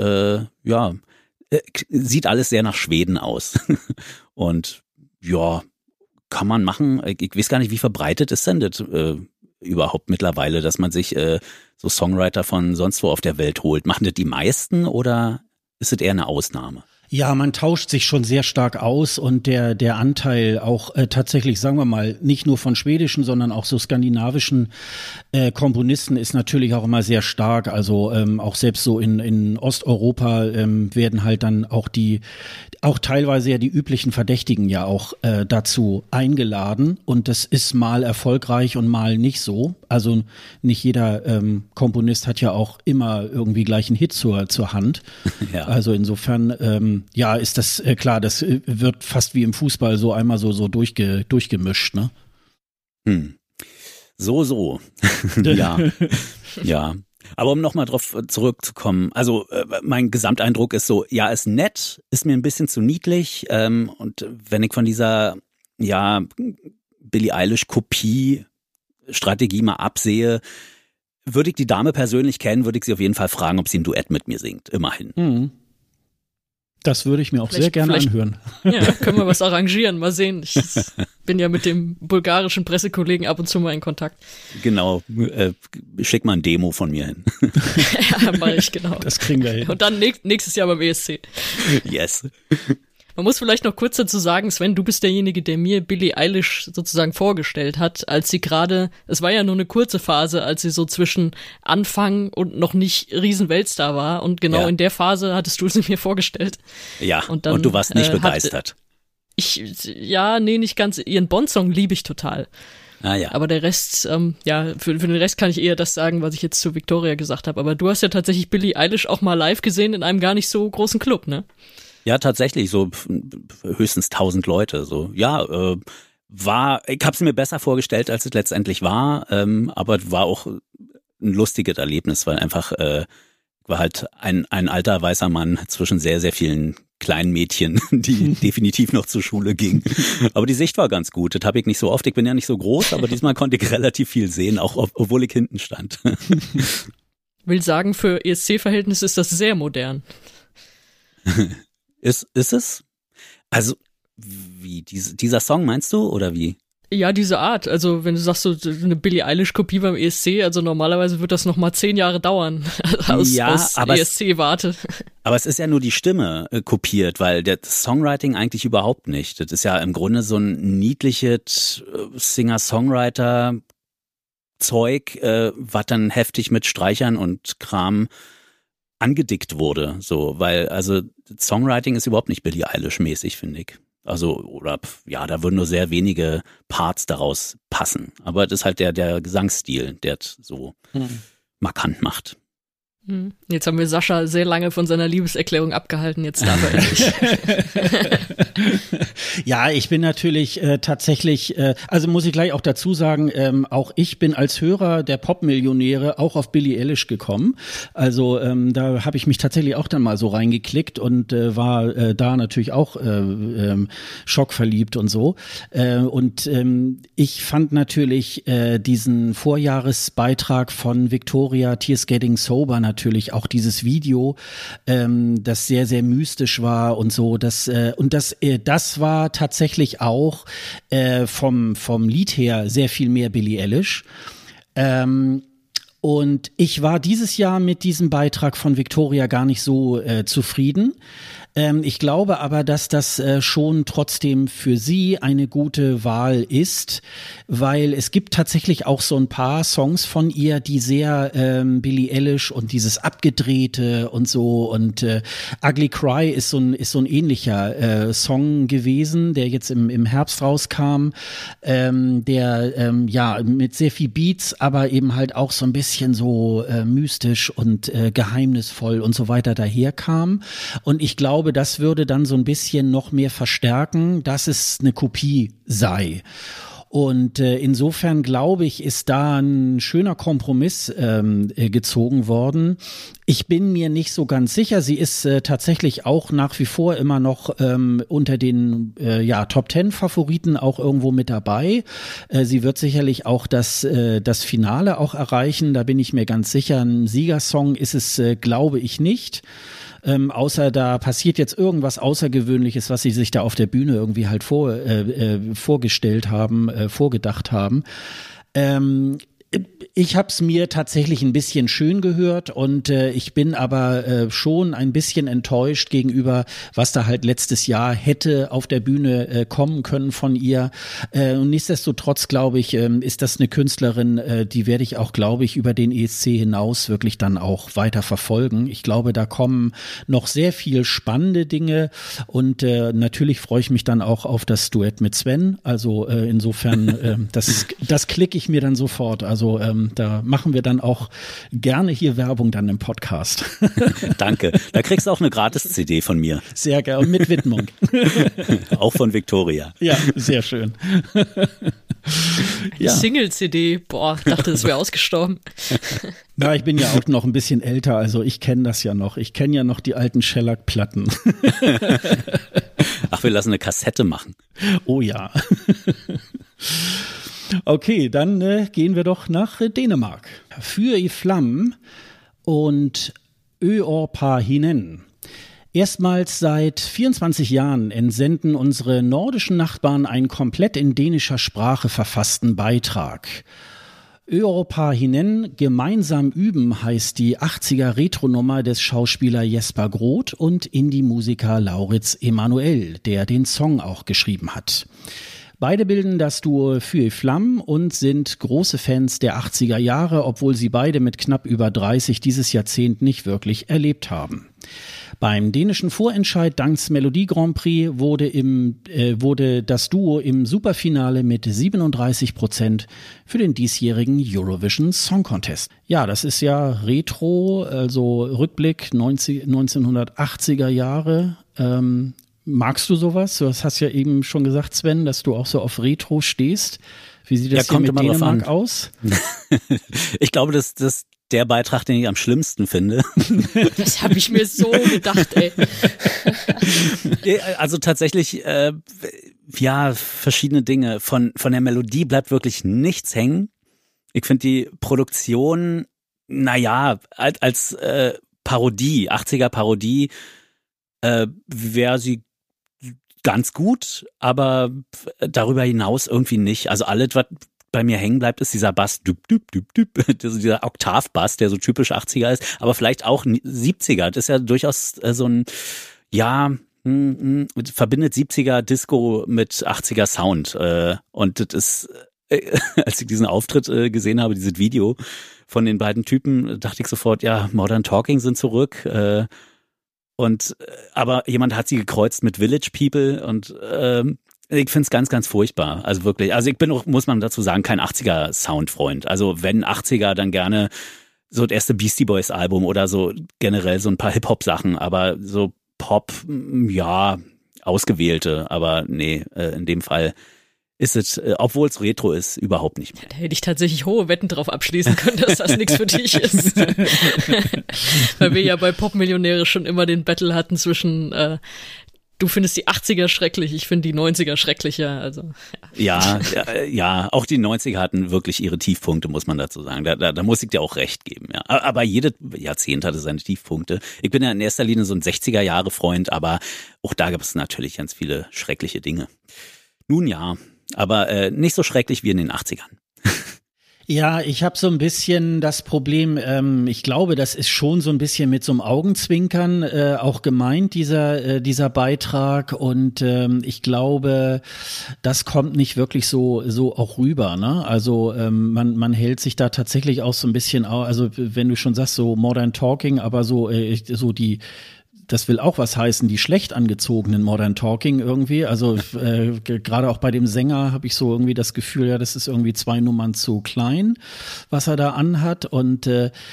sieht alles sehr nach Schweden aus. Und ja, kann man machen. Ich weiß gar nicht, wie verbreitet ist denn das überhaupt mittlerweile, dass man sich so Songwriter von sonst wo auf der Welt holt. Machen das die meisten, oder ist das eher eine Ausnahme? Ja, man tauscht sich schon sehr stark aus und der Anteil auch tatsächlich, sagen wir mal, nicht nur von schwedischen, sondern auch so skandinavischen Komponisten ist natürlich auch immer sehr stark. Also auch selbst so in Osteuropa werden halt dann auch teilweise ja die üblichen Verdächtigen ja auch dazu eingeladen und das ist mal erfolgreich und mal nicht so. Also nicht jeder Komponist hat ja auch immer irgendwie gleich einen Hit zur Hand. Ja. Also insofern ja, ist das klar, das wird fast wie im Fußball so einmal so durchgemischt, ne? So. Ja. Ja. Aber um nochmal drauf zurückzukommen, also mein Gesamteindruck ist so, ja, ist nett, ist mir ein bisschen zu niedlich und wenn ich von dieser, ja, Billie Eilish-Kopie-Strategie mal absehe, würde ich die Dame persönlich kennen, würde ich sie auf jeden Fall fragen, ob sie ein Duett mit mir singt, immerhin. Mhm. Das würde ich mir auch sehr gerne anhören. Ja, können wir was arrangieren, mal sehen. Ich bin ja mit dem bulgarischen Pressekollegen ab und zu mal in Kontakt. Genau, schick mal ein Demo von mir hin. Ja, mach ich, genau. Das kriegen wir hin. Und dann nächstes Jahr beim ESC. Yes. Man muss vielleicht noch kurz dazu sagen, Sven, du bist derjenige, der mir Billie Eilish sozusagen vorgestellt hat, als sie gerade, es war ja nur eine kurze Phase, als sie so zwischen Anfang und noch nicht Riesenweltstar war und in der Phase hattest du sie mir vorgestellt. Ja, und du warst nicht begeistert. Nicht ganz. Ihren Bond-Song liebe ich total. Ah, ja. Aber der Rest, für den Rest kann ich eher das sagen, was ich jetzt zu Victoria gesagt habe. Aber du hast ja tatsächlich Billie Eilish auch mal live gesehen in einem gar nicht so großen Club, ne? Ja, tatsächlich, so höchstens 1000 Leute, so. Ja, ich habe es mir besser vorgestellt, als es letztendlich war, aber war auch ein lustiges Erlebnis, weil einfach war halt ein alter weißer Mann zwischen sehr, sehr vielen kleinen Mädchen, die definitiv noch zur Schule gingen. Aber die Sicht war ganz gut, das habe ich nicht so oft, ich bin ja nicht so groß, aber diesmal konnte ich relativ viel sehen, auch obwohl ich hinten stand. Will sagen, für ESC-Verhältnisse ist das sehr modern. Ist es? Also, wie, dieser Song meinst du, oder wie? Ja, diese Art. Also, wenn du sagst, so eine Billie Eilish-Kopie beim ESC, also normalerweise wird das nochmal 10 Jahre dauern aus ESC-Warte. Aber es ist ja nur die Stimme kopiert, weil das Songwriting eigentlich überhaupt nicht. Das ist ja im Grunde so ein niedliches Singer-Songwriter-Zeug, was dann heftig mit Streichern und Kram angedickt wurde, so, weil, also, Songwriting ist überhaupt nicht Billie Eilish-mäßig, finde ich. Also, oder, ja, da würden nur sehr wenige Parts daraus passen. Aber das ist halt der Gesangsstil, der das so markant macht. Jetzt haben wir Sascha sehr lange von seiner Liebeserklärung abgehalten, jetzt darf er endlich. Ja, ich bin natürlich tatsächlich, also muss ich gleich auch dazu sagen, auch ich bin als Hörer der Popmillionäre auch auf Billie Eilish gekommen. Also da habe ich mich tatsächlich auch dann mal so reingeklickt und war da natürlich auch schockverliebt und so. Und ich fand natürlich diesen Vorjahresbeitrag von Victoria, Tears Getting Sober, natürlich auch dieses Video, das sehr, sehr mystisch war und so. Das war tatsächlich auch vom Lied her sehr viel mehr Billie Eilish. Und ich war dieses Jahr mit diesem Beitrag von Victoria gar nicht so zufrieden. Ich glaube aber, dass das schon trotzdem für sie eine gute Wahl ist, weil es gibt tatsächlich auch so ein paar Songs von ihr, die sehr Billie Eilish und dieses Abgedrehte und so und Ugly Cry ist so ein ähnlicher Song gewesen, der jetzt im Herbst rauskam, der mit sehr viel Beats, aber eben halt auch so ein bisschen so mystisch und geheimnisvoll und so weiter daherkam. Und ich glaube, das würde dann so ein bisschen noch mehr verstärken, dass es eine Kopie sei. Und insofern glaube ich, ist da ein schöner Kompromiss gezogen worden. Ich bin mir nicht so ganz sicher. Sie ist tatsächlich auch nach wie vor immer noch unter den Top-10-Favoriten auch irgendwo mit dabei. Sie wird sicherlich auch das Finale auch erreichen. Da bin ich mir ganz sicher. Ein Siegersong ist es, glaube ich, nicht. Außer da passiert jetzt irgendwas Außergewöhnliches, was sie sich da auf der Bühne irgendwie halt vorgestellt haben, vorgedacht haben. Ich habe es mir tatsächlich ein bisschen schön gehört und ich bin aber schon ein bisschen enttäuscht gegenüber, was da halt letztes Jahr hätte auf der Bühne kommen können von ihr. Und nichtsdestotrotz, glaube ich, ist das eine Künstlerin, die werde ich auch, glaube ich, über den ESC hinaus wirklich dann auch weiter verfolgen. Ich glaube, da kommen noch sehr viel spannende Dinge und natürlich freue ich mich dann auch auf das Duett mit Sven. Also insofern, das klicke ich mir dann sofort. Also da machen wir dann auch gerne hier Werbung dann im Podcast. Danke. Da kriegst du auch eine Gratis-CD von mir. Sehr gerne. Und mit Widmung. Auch von Victoria. Ja, sehr schön. Ja. Single-CD. Boah, dachte, das wäre ausgestorben. Na, ich bin ja auch noch ein bisschen älter, also ich kenne das ja noch. Ich kenne ja noch die alten Shellac-Platten. Ach, wir lassen eine Kassette machen. Oh ja. Okay, dann gehen wir doch nach Dänemark. Fyr i Flammen und Ø-år hinen. Erstmals seit 24 Jahren entsenden unsere nordischen Nachbarn einen komplett in dänischer Sprache verfassten Beitrag. Ø-år hinen, gemeinsam üben heißt die 80er Retronummer des Schauspieler Jesper Groth und Indie-Musiker Lauritz Emanuel, der den Song auch geschrieben hat. Beide bilden das Duo Fyr i Flammen und sind große Fans der 80er Jahre, obwohl sie beide mit knapp über 30 dieses Jahrzehnt nicht wirklich erlebt haben. Beim dänischen Vorentscheid Danks Melodie Grand Prix wurde das Duo im Superfinale mit 37% für den diesjährigen Eurovision Song Contest. Ja, das ist ja Retro, also Rückblick 1980er Jahre. Magst du sowas? Du hast ja eben schon gesagt, Sven, dass du auch so auf Retro stehst. Wie sieht das hier mit Dänemark aus? Ich glaube, das ist der Beitrag, den ich am schlimmsten finde. Das habe ich mir so gedacht, ey. Also tatsächlich, ja, verschiedene Dinge. Von der Melodie bleibt wirklich nichts hängen. Ich finde die Produktion, naja, als Parodie, 80er Parodie, wäre sie ganz gut, aber darüber hinaus irgendwie nicht. Also alles, was bei mir hängen bleibt, ist dieser Bass, dieser Oktavbass, der so typisch 80er ist, aber vielleicht auch 70er. Das ist ja durchaus so ein, ja, verbindet 70er Disco mit 80er Sound. Und das ist, als ich diesen Auftritt gesehen habe, dieses Video von den beiden Typen, dachte ich sofort, ja, Modern Talking sind zurück. Aber jemand hat sie gekreuzt mit Village People und ich finde es ganz, ganz furchtbar. Also wirklich. Also ich bin auch, muss man dazu sagen, kein 80er-Soundfreund. Also wenn 80er, dann gerne so das erste Beastie Boys Album oder so generell so ein paar Hip-Hop-Sachen, aber so Pop, ja, ausgewählte. Aber nee, in dem Fall ist es, obwohl es Retro ist, überhaupt nicht mehr. Da hätte ich tatsächlich hohe Wetten drauf abschließen können, dass das nichts für dich ist. Weil wir ja bei Popmillionäre schon immer den Battle hatten zwischen du findest die 80er schrecklich, ich finde die 90er schrecklicher. Also ja, auch die 90er hatten wirklich ihre Tiefpunkte, muss man dazu sagen. Da muss ich dir auch recht geben. Ja. Aber jedes Jahrzehnt hatte seine Tiefpunkte. Ich bin ja in erster Linie so ein 60er-Jahre-Freund, aber auch da gab es natürlich ganz viele schreckliche Dinge. Nun ja, aber nicht so schrecklich wie in den 80ern. Ja, ich habe so ein bisschen das Problem, ich glaube, das ist schon so ein bisschen mit so einem Augenzwinkern auch gemeint, dieser Beitrag, und ich glaube, das kommt nicht wirklich so auch rüber, ne? Also man hält sich da tatsächlich auch so ein bisschen, also wenn du schon sagst, so Modern Talking, aber so die, das will auch was heißen, die schlecht angezogenen Modern Talking irgendwie. Also gerade auch bei dem Sänger habe ich so irgendwie das Gefühl, ja, das ist irgendwie 2 Nummern zu klein, was er da anhat. Und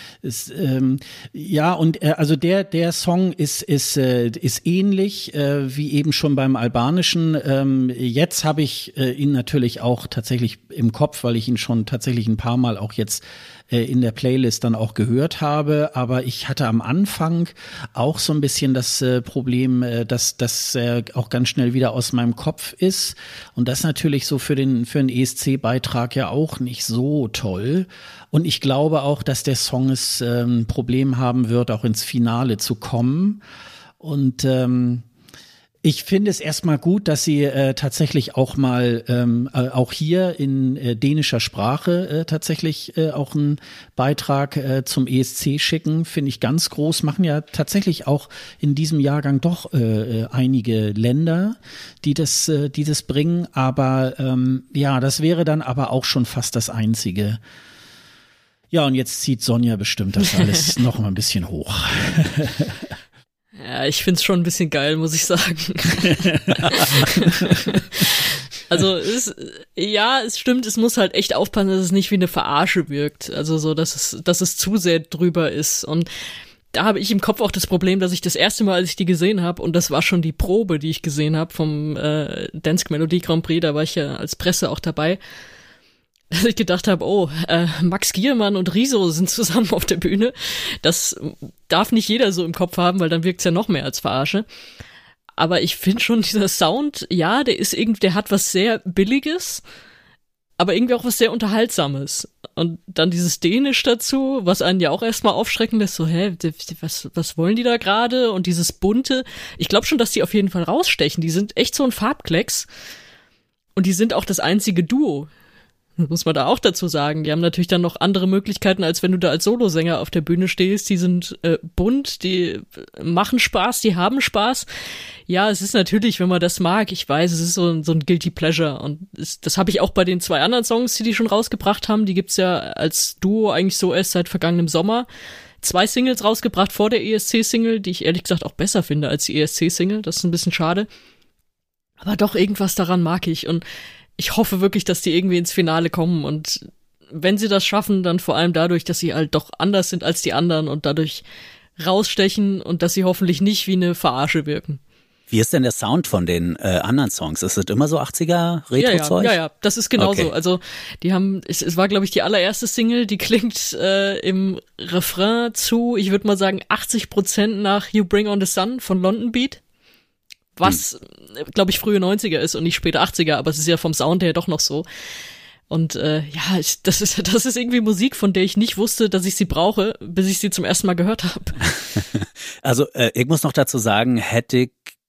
also der Song ist ähnlich wie eben schon beim albanischen. Jetzt habe ich ihn natürlich auch tatsächlich im Kopf, weil ich ihn schon tatsächlich ein paar Mal auch jetzt in der Playlist dann auch gehört habe, aber ich hatte am Anfang auch so ein bisschen das Problem, dass das auch ganz schnell wieder aus meinem Kopf ist, und das natürlich so für einen ESC-Beitrag ja auch nicht so toll, und ich glaube auch, dass der Song es ein Problem haben wird, auch ins Finale zu kommen, und Ich finde es erstmal gut, dass Sie tatsächlich auch mal auch hier in dänischer Sprache tatsächlich auch einen Beitrag zum ESC schicken. Finde ich ganz groß. Machen ja tatsächlich auch in diesem Jahrgang doch einige Länder, die das bringen. Aber ja, das wäre dann aber auch schon fast das Einzige. Ja, und jetzt zieht Sonja bestimmt das alles noch mal ein bisschen hoch. Ja, ich find's schon ein bisschen geil, muss ich sagen. Also es stimmt, es muss halt echt aufpassen, dass es nicht wie eine Verarsche wirkt. Also so, dass es zu sehr drüber ist. Und da habe ich im Kopf auch das Problem, dass ich das erste Mal, als ich die gesehen habe, und das war schon die Probe, die ich gesehen habe vom Dansk Melodi Grand Prix, da war ich ja als Presse auch dabei, dass ich gedacht habe, Max Giermann und Riso sind zusammen auf der Bühne. Das darf nicht jeder so im Kopf haben, weil dann wirkt's ja noch mehr als Verarsche. Aber ich finde schon, dieser Sound, ja, der hat was sehr Billiges, aber irgendwie auch was sehr Unterhaltsames. Und dann dieses Dänisch dazu, was einen ja auch erstmal aufschrecken lässt, so, was wollen die da gerade? Und dieses Bunte. Ich glaube schon, dass die auf jeden Fall rausstechen. Die sind echt so ein Farbklecks. Und die sind auch das einzige Duo. Muss man da auch dazu sagen. Die haben natürlich dann noch andere Möglichkeiten, als wenn du da als Solosänger auf der Bühne stehst. Die sind bunt, die machen Spaß, die haben Spaß. Ja, es ist natürlich, wenn man das mag, ich weiß, es ist so ein Guilty Pleasure. Und das habe ich auch bei den 2 anderen Songs, die schon rausgebracht haben. Die gibt's ja als Duo eigentlich so erst seit vergangenem Sommer. 2 Singles rausgebracht vor der ESC-Single, die ich ehrlich gesagt auch besser finde als die ESC-Single. Das ist ein bisschen schade. Aber doch, irgendwas daran mag ich. Und ich hoffe wirklich, dass die irgendwie ins Finale kommen, und wenn sie das schaffen, dann vor allem dadurch, dass sie halt doch anders sind als die anderen und dadurch rausstechen und dass sie hoffentlich nicht wie eine Verarsche wirken. Wie ist denn der Sound von den anderen Songs? Ist das immer so 80er Retro-Zeug? Ja, das ist genauso. Okay. Also die haben, es war glaube ich die allererste Single, die klingt im Refrain zu, ich würde mal sagen 80% nach You Bring on the Sun von London Beat. Was, glaube ich, frühe 90er ist und nicht späte 80er, aber es ist ja vom Sound her doch noch so. Und das ist irgendwie Musik, von der ich nicht wusste, dass ich sie brauche, bis ich sie zum ersten Mal gehört habe. Also ich muss noch dazu sagen, hätte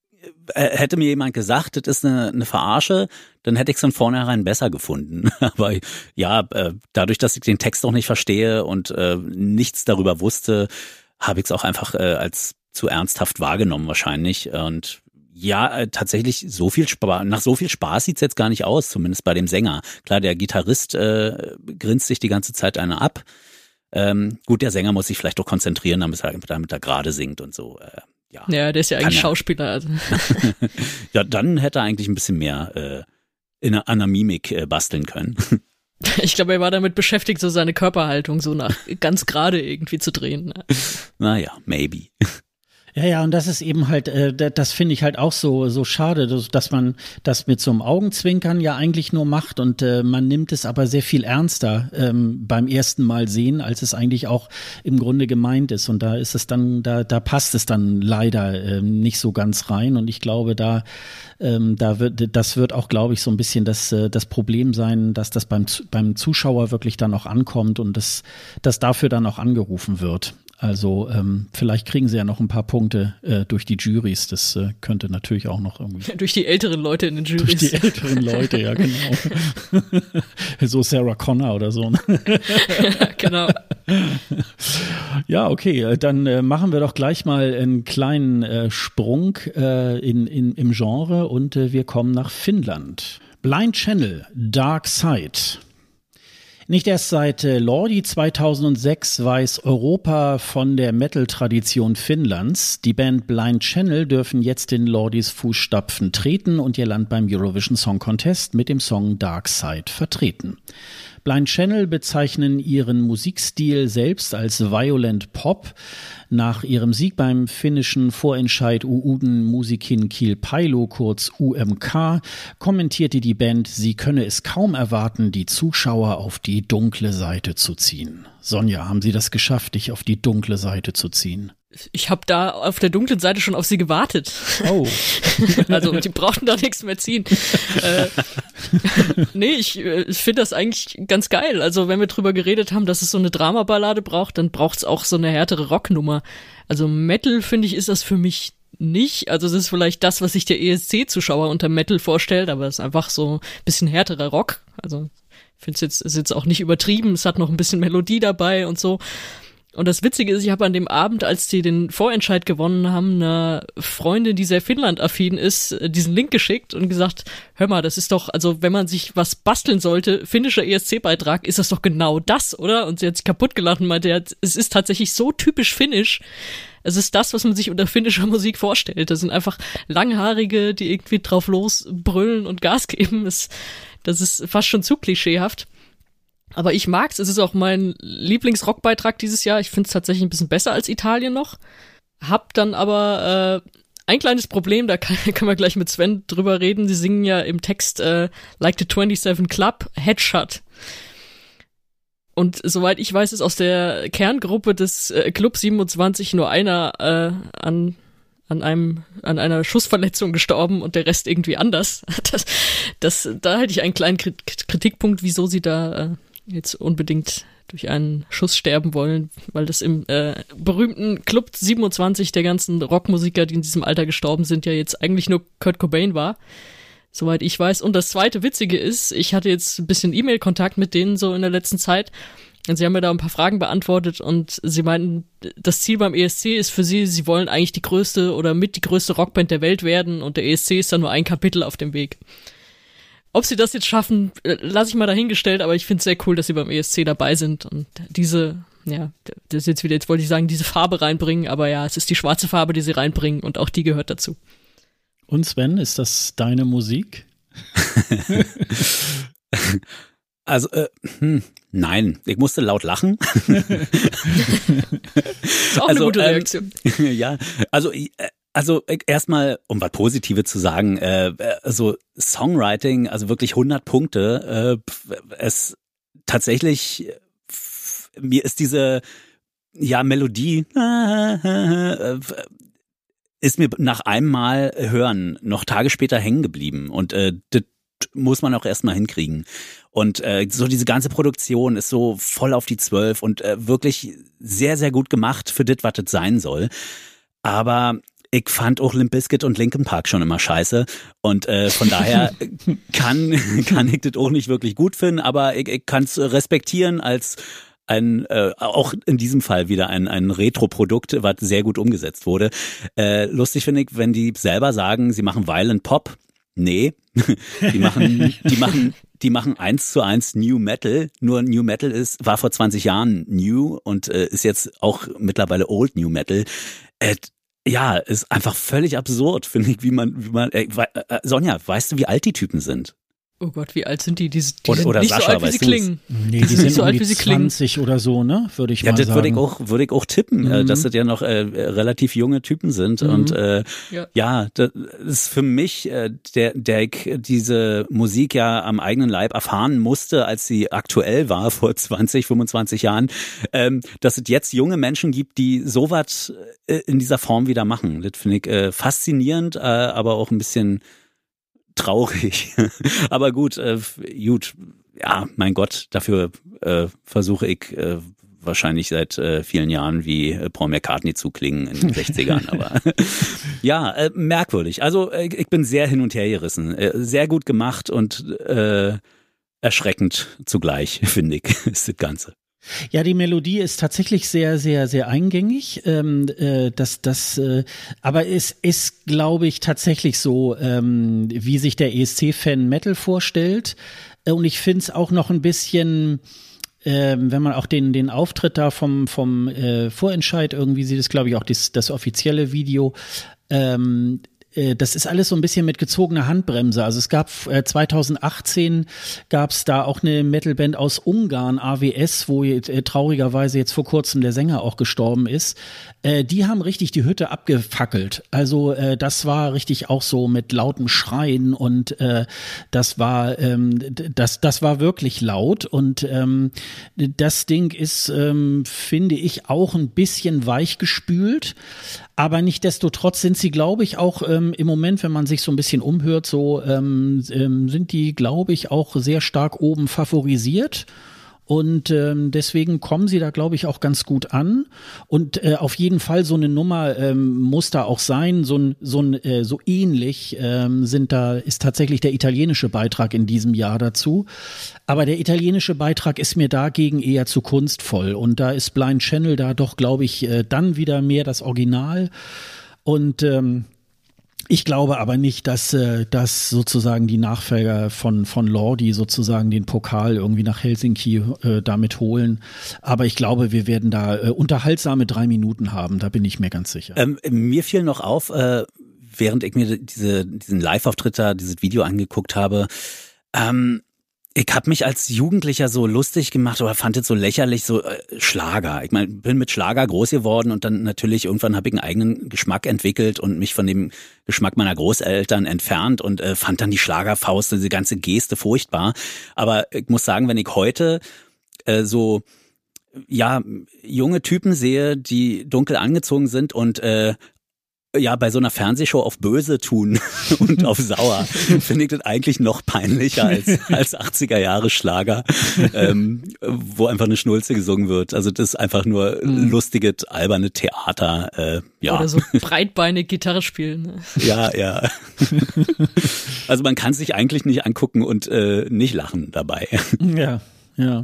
mir jemand gesagt, das ist eine Verarsche, dann hätte ich es von vornherein besser gefunden. Aber ja, dadurch, dass ich den Text noch nicht verstehe und nichts darüber wusste, habe ich es auch einfach als zu ernsthaft wahrgenommen wahrscheinlich. Und ja, tatsächlich nach so viel Spaß sieht's jetzt gar nicht aus, zumindest bei dem Sänger. Klar, der Gitarrist grinst sich die ganze Zeit einer ab. Gut, der Sänger muss sich vielleicht doch konzentrieren, damit er gerade singt und so. Ja, der ist ja eigentlich Schauspieler. Also. Ja, dann hätte er eigentlich ein bisschen mehr an der Mimik basteln können. Ich glaube, er war damit beschäftigt, so seine Körperhaltung so nach ganz gerade irgendwie zu drehen. Naja, maybe. Ja, und das ist eben halt, das finde ich halt auch so schade, dass man das mit so einem Augenzwinkern ja eigentlich nur macht, und man nimmt es aber sehr viel ernster beim ersten Mal sehen, als es eigentlich auch im Grunde gemeint ist. Und da ist es dann, da passt es dann leider nicht so ganz rein. Und ich glaube, das wird auch, glaube ich, so ein bisschen das Problem sein, dass das beim Zuschauer wirklich dann auch ankommt und dass dafür dann auch angerufen wird. Also vielleicht kriegen sie ja noch ein paar Punkte durch die Jurys. Das könnte natürlich auch noch irgendwie. Durch die älteren Leute in den Jurys. Durch die älteren Leute, ja genau. So Sarah Connor oder so. Genau. Ja, okay, dann machen wir doch gleich mal einen kleinen Sprung im Genre, und wir kommen nach Finnland. Blind Channel, Dark Side. Nicht erst seit Lordi 2006 weiß Europa von der Metal-Tradition Finnlands. Die Band Blind Channel dürfen jetzt in Lordis Fußstapfen treten und ihr Land beim Eurovision Song Contest mit dem Song Dark Side vertreten. Blind Channel bezeichnen ihren Musikstil selbst als Violent Pop. Nach ihrem Sieg beim finnischen Vorentscheid Uuden Musikin Kilpailu, kurz UMK, kommentierte die Band, sie könne es kaum erwarten, die Zuschauer auf die dunkle Seite zu ziehen. Sonja, haben Sie das geschafft, dich auf die dunkle Seite zu ziehen? Ich habe da auf der dunklen Seite schon auf sie gewartet. Oh. Also die brauchten da nichts mehr ziehen. Nee, ich finde das eigentlich ganz geil. Also wenn wir drüber geredet haben, dass es so eine Dramaballade braucht, dann braucht es auch so eine härtere Rocknummer. Also Metal, finde ich, ist das für mich nicht. Also es ist vielleicht das, was sich der ESC-Zuschauer unter Metal vorstellt, aber es ist einfach so ein bisschen härterer Rock. Also ich finde es jetzt auch nicht übertrieben. Es hat noch ein bisschen Melodie dabei und so. Und das Witzige ist, ich habe an dem Abend, als die den Vorentscheid gewonnen haben, einer Freundin, die sehr Finnland-affin ist, diesen Link geschickt und gesagt, hör mal, das ist doch, also wenn man sich was basteln sollte, finnischer ESC-Beitrag, ist das doch genau das, oder? Und sie hat sich kaputt gelacht und meinte, es ist tatsächlich so typisch finnisch. Es ist das, was man sich unter finnischer Musik vorstellt. Das sind einfach Langhaarige, die irgendwie drauf losbrüllen und Gas geben. Das ist fast schon zu klischeehaft. Aber ich mag's, es ist auch mein Lieblingsrockbeitrag dieses Jahr. Ich find's tatsächlich ein bisschen besser als Italien noch. Hab dann aber ein kleines Problem, da kann man gleich mit Sven drüber reden. Sie singen ja im Text Like the 27 Club, Headshot. Und soweit ich weiß, ist aus der Kerngruppe des Club 27 nur einer an einer Schussverletzung gestorben und der Rest irgendwie anders. Da hätte ich einen kleinen Kritikpunkt, wieso sie da jetzt unbedingt durch einen Schuss sterben wollen, weil das im berühmten Club 27 der ganzen Rockmusiker, die in diesem Alter gestorben sind, ja jetzt eigentlich nur Kurt Cobain war, soweit ich weiß. Und das zweite Witzige ist, ich hatte jetzt ein bisschen E-Mail-Kontakt mit denen so in der letzten Zeit und sie haben mir da ein paar Fragen beantwortet und sie meinten, das Ziel beim ESC ist für sie wollen eigentlich die größte oder mit die größte Rockband der Welt werden und der ESC ist dann nur ein Kapitel auf dem Weg. Ob sie das jetzt schaffen, lasse ich mal dahingestellt, aber ich finde es sehr cool, dass sie beim ESC dabei sind und diese, ja, das ist jetzt wollte ich sagen, diese Farbe reinbringen, aber ja, es ist die schwarze Farbe, die sie reinbringen und auch die gehört dazu. Und Sven, ist das deine Musik? Also, nein, ich musste laut lachen. Ist auch eine gute Reaktion. Ja, also erstmal, um was Positives zu sagen, so Songwriting, also wirklich 100 Punkte, es tatsächlich, mir ist diese, ja, Melodie, ist mir nach einem Mal hören noch Tage später hängen geblieben und das muss man auch erstmal hinkriegen. Und so diese ganze Produktion ist so voll auf die 12 und wirklich sehr, sehr gut gemacht für das, was das sein soll. Aber ich fand auch Limp Bizkit und Linkin Park schon immer scheiße und von daher kann ich das auch nicht wirklich gut finden, aber ich kann es respektieren als auch in diesem Fall wieder ein Retro-Produkt, was sehr gut umgesetzt wurde. Lustig finde ich, wenn die selber sagen, sie machen Violent Pop. Nee, die machen 1:1 New Metal, nur New Metal war vor 20 Jahren New und ist jetzt auch mittlerweile Old New Metal. Ja, ist einfach völlig absurd, finde ich, wie man Sonja, weißt du, wie alt die Typen sind? Oh Gott, wie alt sind die? Die sind oder nicht Sascha, so alt, wie sie klingen. Nee, die sind so alt, wie sie 20 oder so, ne? Würde ich mal sagen. Ja, das würde ich auch tippen, dass das ja noch relativ junge Typen sind. Und ja, das ist für mich, der ich diese Musik ja am eigenen Leib erfahren musste, als sie aktuell war, vor 20, 25 Jahren, dass es jetzt junge Menschen gibt, die sowas in dieser Form wieder machen. Das finde ich faszinierend, aber auch ein bisschen traurig. Aber gut, ja, mein Gott, dafür versuche ich wahrscheinlich seit vielen Jahren wie Paul McCartney zu klingen in den 60ern. Aber ja, merkwürdig. Also ich bin sehr hin und her gerissen. Sehr gut gemacht und erschreckend zugleich, finde ich, ist das Ganze. Ja, die Melodie ist tatsächlich sehr, sehr, sehr eingängig. Aber es ist, glaube ich, tatsächlich so, wie sich der ESC-Fan Metal vorstellt. Und ich finde es auch noch ein bisschen, wenn man auch den Auftritt da vom Vorentscheid irgendwie sieht, ist, glaube ich, auch das offizielle Video. Das ist alles so ein bisschen mit gezogener Handbremse. Also es gab 2018 gab es da auch eine Metalband aus Ungarn, AWS, wo traurigerweise jetzt vor kurzem der Sänger auch gestorben ist. Die haben richtig die Hütte abgefackelt. Also das war richtig auch so mit lautem Schreien und das war wirklich laut und das Ding ist, finde ich, auch ein bisschen weichgespült. Aber nichtsdestotrotz sind sie, glaube ich, auch im Moment, wenn man sich so ein bisschen umhört, so sind die, glaube ich, auch sehr stark oben favorisiert. und deswegen kommen sie da, glaube ich, auch ganz gut an. Und auf jeden Fall so eine Nummer muss da auch sein, so ähnlich ist tatsächlich der italienische Beitrag in diesem Jahr dazu. Aber der italienische Beitrag ist mir dagegen eher zu kunstvoll. Und da ist Blind Channel da doch, glaube ich, dann wieder mehr das Original. Und ich glaube aber nicht, dass sozusagen die Nachfolger von Lordi sozusagen den Pokal irgendwie nach Helsinki damit holen. Aber ich glaube, wir werden da unterhaltsame 3 Minuten haben, da bin ich mir ganz sicher. Mir fiel noch auf, während ich mir diesen Live-Auftritt da, dieses Video angeguckt habe, ich habe mich als Jugendlicher so lustig gemacht oder fand es so lächerlich, so Schlager. Ich meine, bin mit Schlager groß geworden und dann natürlich irgendwann habe ich einen eigenen Geschmack entwickelt und mich von dem Geschmack meiner Großeltern entfernt und fand dann die Schlagerfaust, diese ganze Geste furchtbar. Aber ich muss sagen, wenn ich heute junge Typen sehe, die dunkel angezogen sind und bei so einer Fernsehshow auf böse tun und auf sauer, finde ich das eigentlich noch peinlicher als 80er Jahre Schlager, wo einfach eine Schnulze gesungen wird. Also das ist einfach nur lustiges, alberne Theater. Oder so breitbeinig Gitarre spielen. Ne? Ja. Also man kann es sich eigentlich nicht angucken und nicht lachen dabei. Ja.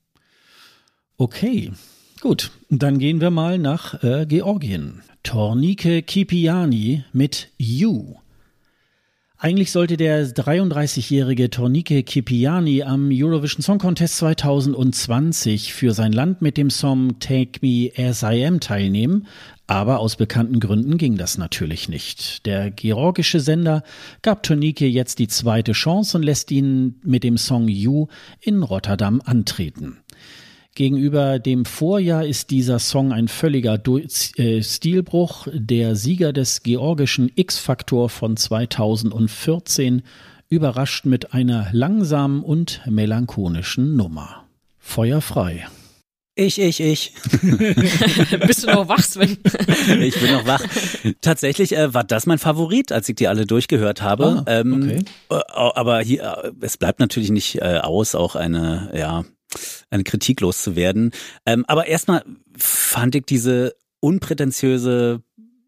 Okay, gut. Dann gehen wir mal nach Georgien. Tornike Kipiani mit You. Eigentlich sollte der 33-jährige Tornike Kipiani am Eurovision Song Contest 2020 für sein Land mit dem Song Take Me As I Am teilnehmen, aber aus bekannten Gründen ging das natürlich nicht. Der georgische Sender gab Tornike jetzt die zweite Chance und lässt ihn mit dem Song You in Rotterdam antreten. Gegenüber dem Vorjahr ist dieser Song ein völliger Stilbruch. Der Sieger des georgischen X-Faktor von 2014 überrascht mit einer langsamen und melancholischen Nummer. Feuer frei. Ich. Bist du noch wach, Sven? Ich bin noch wach. Tatsächlich war das mein Favorit, als ich die alle durchgehört habe. Okay. Aber hier, es bleibt natürlich nicht aus, auch eine Kritik loszuwerden. Aber erstmal fand ich diese unprätentiöse,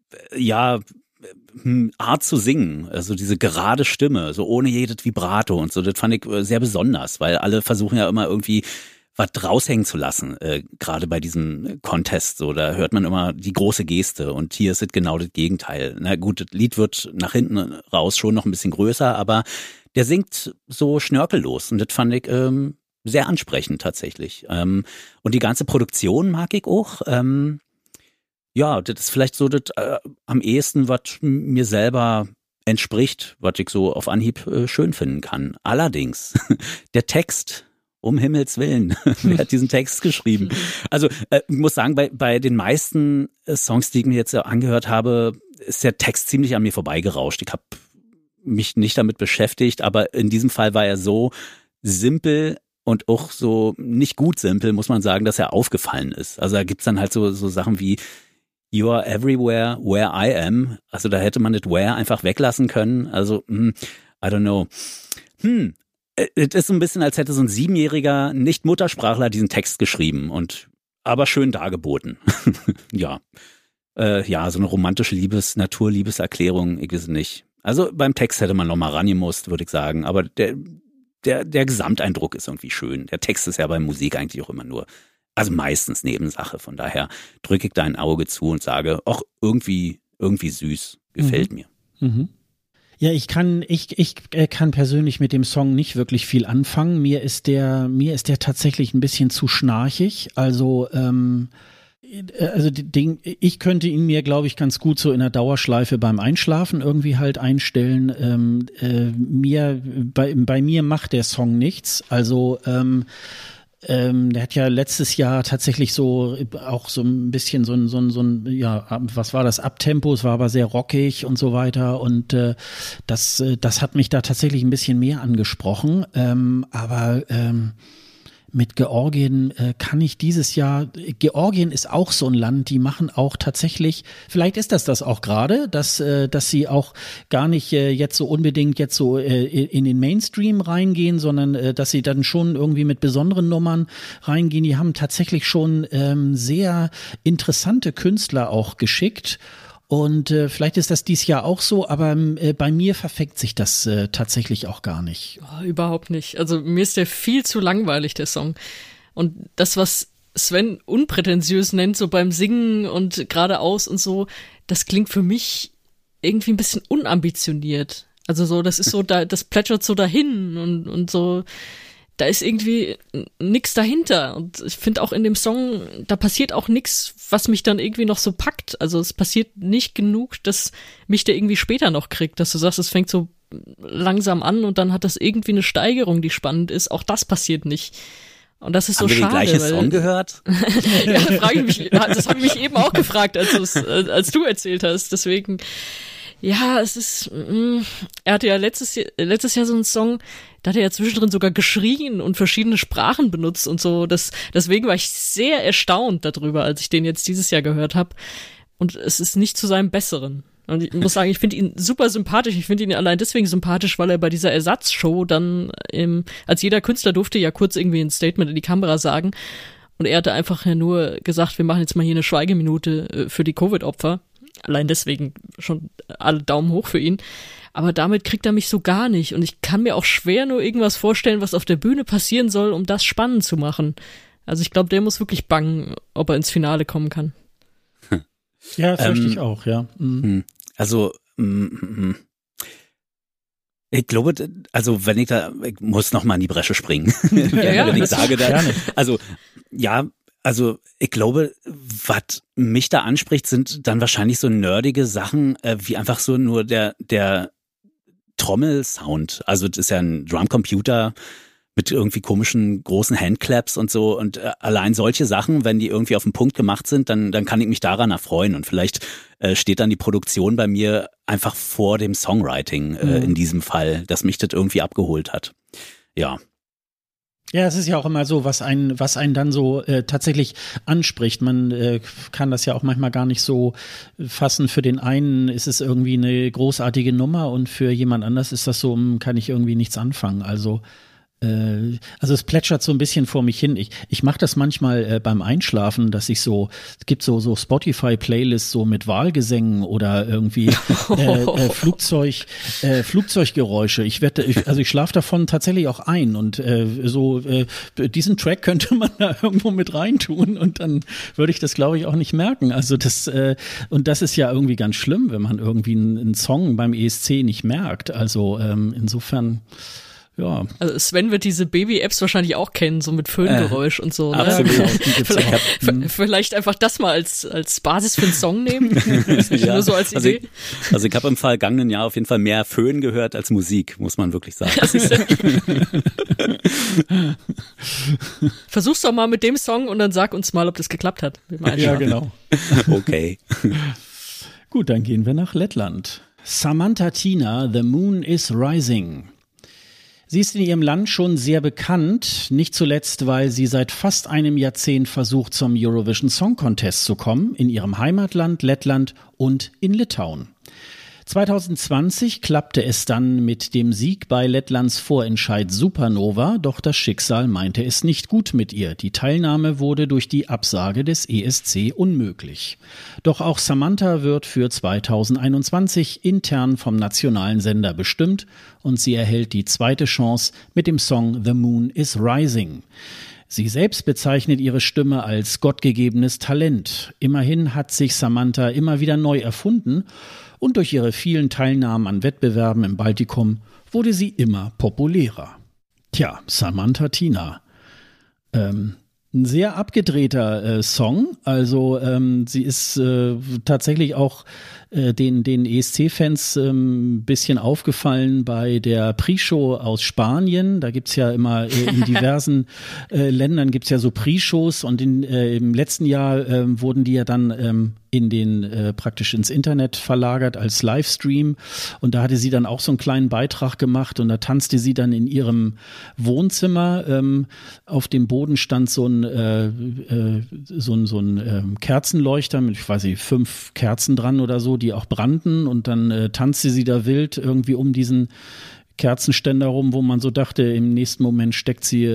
Art zu singen, also diese gerade Stimme, so ohne jedes Vibrato und so, das fand ich sehr besonders, weil alle versuchen ja immer irgendwie was raushängen zu lassen, gerade bei diesem Contest, so, da hört man immer die große Geste und hier ist es genau das Gegenteil. Na gut, das Lied wird nach hinten raus schon noch ein bisschen größer, aber der singt so schnörkellos und das fand ich sehr ansprechend tatsächlich. Und die ganze Produktion mag ich auch. Das ist vielleicht so das am ehesten, was mir selber entspricht, was ich so auf Anhieb schön finden kann. Allerdings, der Text, um Himmels Willen, wer hat diesen Text geschrieben? Also ich muss sagen, bei den meisten Songs, die ich mir jetzt angehört habe, ist der Text ziemlich an mir vorbeigerauscht. Ich habe mich nicht damit beschäftigt, aber in diesem Fall war er so simpel und auch so nicht gut simpel, muss man sagen, dass er aufgefallen ist. Also da gibt's dann halt so Sachen wie You are everywhere where I am. Also da hätte man das where einfach weglassen können. Also, I don't know. Es ist so ein bisschen, als hätte so ein 7-jähriger Nicht-Muttersprachler diesen Text geschrieben aber schön dargeboten. Ja. So eine romantische Naturliebeserklärung, ich weiß nicht. Also beim Text hätte man noch mal rangemusst, würde ich sagen. Aber der Gesamteindruck ist irgendwie schön. Der Text ist ja bei Musik eigentlich auch immer nur, also meistens Nebensache. Von daher drücke ich da ein Auge zu und sage, ach, irgendwie süß, gefällt mir. Mhm. Ja, ich kann persönlich mit dem Song nicht wirklich viel anfangen. Mir ist der tatsächlich ein bisschen zu schnarchig. Ich könnte ihn mir, glaube ich, ganz gut so in der Dauerschleife beim Einschlafen irgendwie halt einstellen. Bei mir macht der Song nichts. Also der hat ja letztes Jahr tatsächlich so auch so ein bisschen so ein was war das, Abtempo, es war aber sehr rockig und so weiter und das hat mich da tatsächlich ein bisschen mehr angesprochen, aber mit Georgien kann ich dieses Jahr, Georgien ist auch so ein Land, die machen auch tatsächlich, vielleicht ist das auch gerade, dass sie auch gar nicht jetzt so unbedingt jetzt so in den Mainstream reingehen, sondern dass sie dann schon irgendwie mit besonderen Nummern reingehen. Die haben tatsächlich schon sehr interessante Künstler auch geschickt. Und vielleicht ist das dieses Jahr auch so, aber bei mir verfängt sich das tatsächlich auch gar nicht. Oh, überhaupt nicht. Also mir ist der viel zu langweilig, der Song. Und das, was Sven unprätentiös nennt, so beim Singen und geradeaus und so, das klingt für mich irgendwie ein bisschen unambitioniert. Also so, das ist so, das plätschert so dahin und so. Da ist irgendwie nix dahinter und ich finde auch in dem Song, da passiert auch nix, was mich dann irgendwie noch so packt. Also es passiert nicht genug, dass mich der irgendwie später noch kriegt, dass du sagst, es fängt so langsam an und dann hat das irgendwie eine Steigerung, die spannend ist. Auch das passiert nicht. Und das ist so schade. Haben wir den gleichen Song gehört? Ja, frage ich mich, das habe ich mich eben auch gefragt, als du erzählt hast. Deswegen, ja, es ist, er hatte ja letztes Jahr so einen Song, da hat er ja zwischendrin sogar geschrien und verschiedene Sprachen benutzt und so. Deswegen war ich sehr erstaunt darüber, als ich den jetzt dieses Jahr gehört habe. Und es ist nicht zu seinem Besseren. Und ich muss sagen, ich finde ihn super sympathisch. Ich finde ihn allein deswegen sympathisch, weil er bei dieser Ersatzshow dann als jeder Künstler durfte ja kurz irgendwie ein Statement in die Kamera sagen. Und er hatte einfach ja nur gesagt, wir machen jetzt mal hier eine Schweigeminute für die Covid-Opfer. Allein deswegen schon alle Daumen hoch für ihn. Aber damit kriegt er mich so gar nicht. Und ich kann mir auch schwer nur irgendwas vorstellen, was auf der Bühne passieren soll, um das spannend zu machen. Also ich glaube, der muss wirklich bangen, ob er ins Finale kommen kann. Ja, das fürchte ich auch, ja. Mhm. Also, ich glaube, also ich muss noch mal in die Bresche springen. Ja, wenn ich sage, also ich glaube, was mich da anspricht, sind dann wahrscheinlich so nerdige Sachen, wie einfach so nur der Trommelsound. Also das ist ja ein Drumcomputer mit irgendwie komischen großen Handclaps und so. Und allein solche Sachen, wenn die irgendwie auf den Punkt gemacht sind, dann kann ich mich daran erfreuen. Und vielleicht steht dann die Produktion bei mir einfach vor dem Songwriting in diesem Fall, dass mich das irgendwie abgeholt hat. Ja. Ja, es ist ja auch immer so, was einen dann so tatsächlich anspricht. Man kann das ja auch manchmal gar nicht so fassen. Für den einen ist es irgendwie eine großartige Nummer und für jemand anders ist das so, kann ich irgendwie nichts anfangen. Also es plätschert so ein bisschen vor mich hin. Ich mache das manchmal beim Einschlafen, dass ich es gibt so Spotify-Playlists so mit Wahlgesängen oder irgendwie Flugzeuggeräusche. Ich schlafe davon tatsächlich auch ein und diesen Track könnte man da irgendwo mit reintun und dann würde ich das, glaube ich, auch nicht merken. Also und das ist ja irgendwie ganz schlimm, wenn man irgendwie einen Song beim ESC nicht merkt. Also insofern. Ja. Also Sven wird diese Baby-Apps wahrscheinlich auch kennen, so mit Föhngeräusch und so. Ne? Absolut. Vielleicht einfach das mal als Basis für einen Song nehmen. Ja. Nur so als Idee. Also ich habe im vergangenen Jahr auf jeden Fall mehr Föhn gehört als Musik, muss man wirklich sagen. Versuch's doch mal mit dem Song und dann sag uns mal, ob das geklappt hat. Ja, genau. Okay. Gut, dann gehen wir nach Lettland. Samantha Tina, The Moon is Rising. Sie ist in ihrem Land schon sehr bekannt, nicht zuletzt, weil sie seit fast einem Jahrzehnt versucht, zum Eurovision Song Contest zu kommen, in ihrem Heimatland Lettland und in Litauen. 2020 klappte es dann mit dem Sieg bei Lettlands Vorentscheid Supernova, doch das Schicksal meinte es nicht gut mit ihr. Die Teilnahme wurde durch die Absage des ESC unmöglich. Doch auch Samantha wird für 2021 intern vom nationalen Sender bestimmt und sie erhält die zweite Chance mit dem Song The Moon is Rising. Sie selbst bezeichnet ihre Stimme als gottgegebenes Talent. Immerhin hat sich Samantha immer wieder neu erfunden und durch ihre vielen Teilnahmen an Wettbewerben im Baltikum wurde sie immer populärer. Tja, Samantha Tina. Ein sehr abgedrehter Song, also sie ist tatsächlich auch den ESC-Fans ein bisschen aufgefallen bei der Pre-Show aus Spanien. Da gibt's ja immer in diversen Ländern gibt's ja so Pre-Shows und im letzten Jahr wurden die ja dann in den praktisch ins Internet verlagert als Livestream und da hatte sie dann auch so einen kleinen Beitrag gemacht und da tanzte sie dann in ihrem Wohnzimmer. Auf dem Boden stand so ein Kerzenleuchter mit, ich weiß nicht, 5 Kerzen dran oder so, die auch brannten und dann tanzte sie da wild irgendwie um diesen Kerzenständer rum, wo man so dachte, im nächsten Moment steckt sie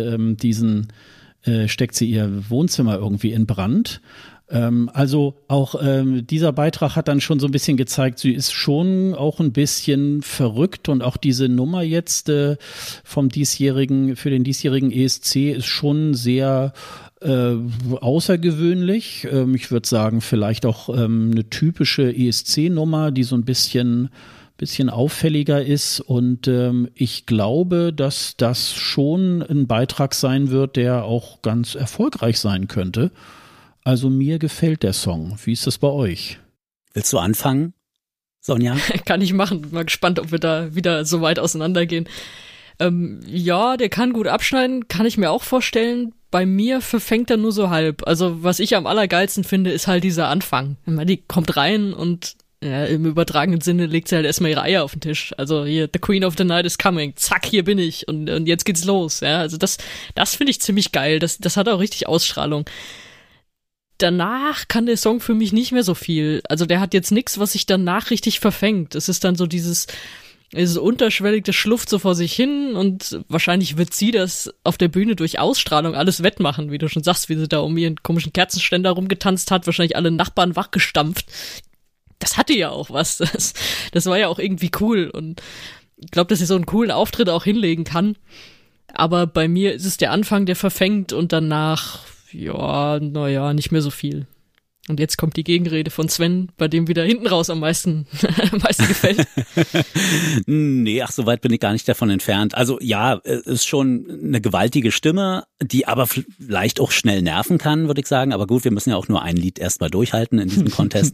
ihr Wohnzimmer irgendwie in Brand. Also auch dieser Beitrag hat dann schon so ein bisschen gezeigt, sie ist schon auch ein bisschen verrückt und auch diese Nummer jetzt für den diesjährigen ESC ist schon sehr außergewöhnlich. Ich würde sagen, vielleicht auch eine typische ESC-Nummer, die so ein bisschen auffälliger ist und ich glaube, dass das schon ein Beitrag sein wird, der auch ganz erfolgreich sein könnte. Also mir gefällt der Song. Wie ist das bei euch? Willst du anfangen, Sonja? Kann ich machen. Bin mal gespannt, ob wir da wieder so weit auseinandergehen. Ja, der kann gut abschneiden, kann ich mir auch vorstellen. Bei mir verfängt er nur so halb. Also was ich am allergeilsten finde, ist halt dieser Anfang. Die kommt rein und ja, im übertragenen Sinne legt sie halt erstmal ihre Eier auf den Tisch. Also hier, the Queen of the Night is coming. Zack, hier bin ich. Und jetzt geht's los. Ja, also das finde ich ziemlich geil. Das hat auch richtig Ausstrahlung. Danach kann der Song für mich nicht mehr so viel. Also der hat jetzt nichts, was sich danach richtig verfängt. Es ist dann so dieses unterschwellige Schluft so vor sich hin und wahrscheinlich wird sie das auf der Bühne durch Ausstrahlung alles wettmachen, wie du schon sagst, wie sie da um ihren komischen Kerzenständer rumgetanzt hat, wahrscheinlich alle Nachbarn wachgestampft. Das hatte ja auch was. Das war ja auch irgendwie cool und ich glaube, dass sie so einen coolen Auftritt auch hinlegen kann. Aber bei mir ist es der Anfang, der verfängt und danach ja, naja, nicht mehr so viel. Und jetzt kommt die Gegenrede von Sven, bei dem wieder hinten raus am meisten gefällt. Nee, so weit bin ich gar nicht davon entfernt. Also ja, ist schon eine gewaltige Stimme, die aber vielleicht auch schnell nerven kann, würde ich sagen. Aber gut, wir müssen ja auch nur ein Lied erstmal durchhalten in diesem Contest.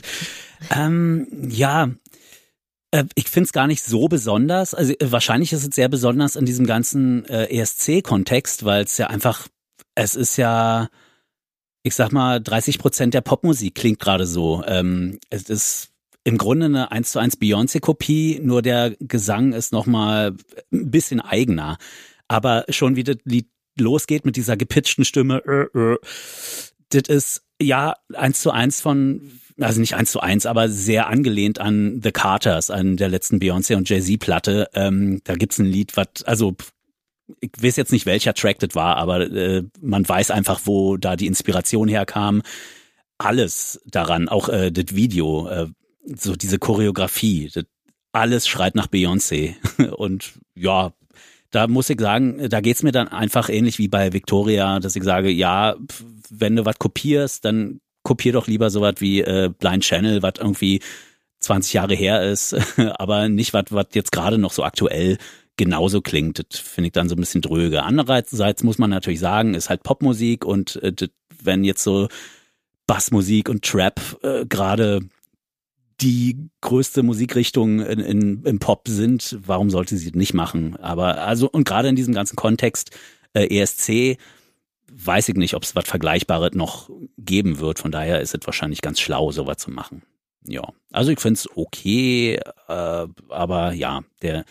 Ich finde es gar nicht so besonders. Also wahrscheinlich ist es sehr besonders in diesem ganzen ESC-Kontext, weil es ja einfach, es ist ja, ich sag mal, 30% der Popmusik klingt gerade so. Es ist im Grunde eine 1:1 Beyoncé-Kopie, nur der Gesang ist nochmal ein bisschen eigener. Aber schon wie das Lied losgeht mit dieser gepitchten Stimme, das ist ja 1:1 von, also nicht 1:1, aber sehr angelehnt an The Carters, an der letzten Beyoncé und Jay-Z-Platte. Da gibt's ein Lied, ich weiß jetzt nicht, welcher Track das war, aber man weiß einfach, wo da die Inspiration herkam. Alles daran, auch das Video, so diese Choreografie, alles schreit nach Beyoncé. Und ja, da muss ich sagen, da geht's mir dann einfach ähnlich wie bei Victoria, dass ich sage, ja, wenn du was kopierst, dann kopier doch lieber sowas wie Blind Channel, was irgendwie 20 Jahre her ist, aber nicht was jetzt gerade noch so aktuell genauso klingt. Das finde ich dann so ein bisschen dröge. Andererseits muss man natürlich sagen, ist halt Popmusik und wenn jetzt so Bassmusik und Trap gerade die größte Musikrichtung im Pop sind, warum sollte sie das nicht machen? Aber also, und gerade in diesem ganzen Kontext ESC weiß ich nicht, ob es was Vergleichbares noch geben wird. Von daher ist es wahrscheinlich ganz schlau, sowas zu machen. Ja, also ich finde es okay, aber ja, der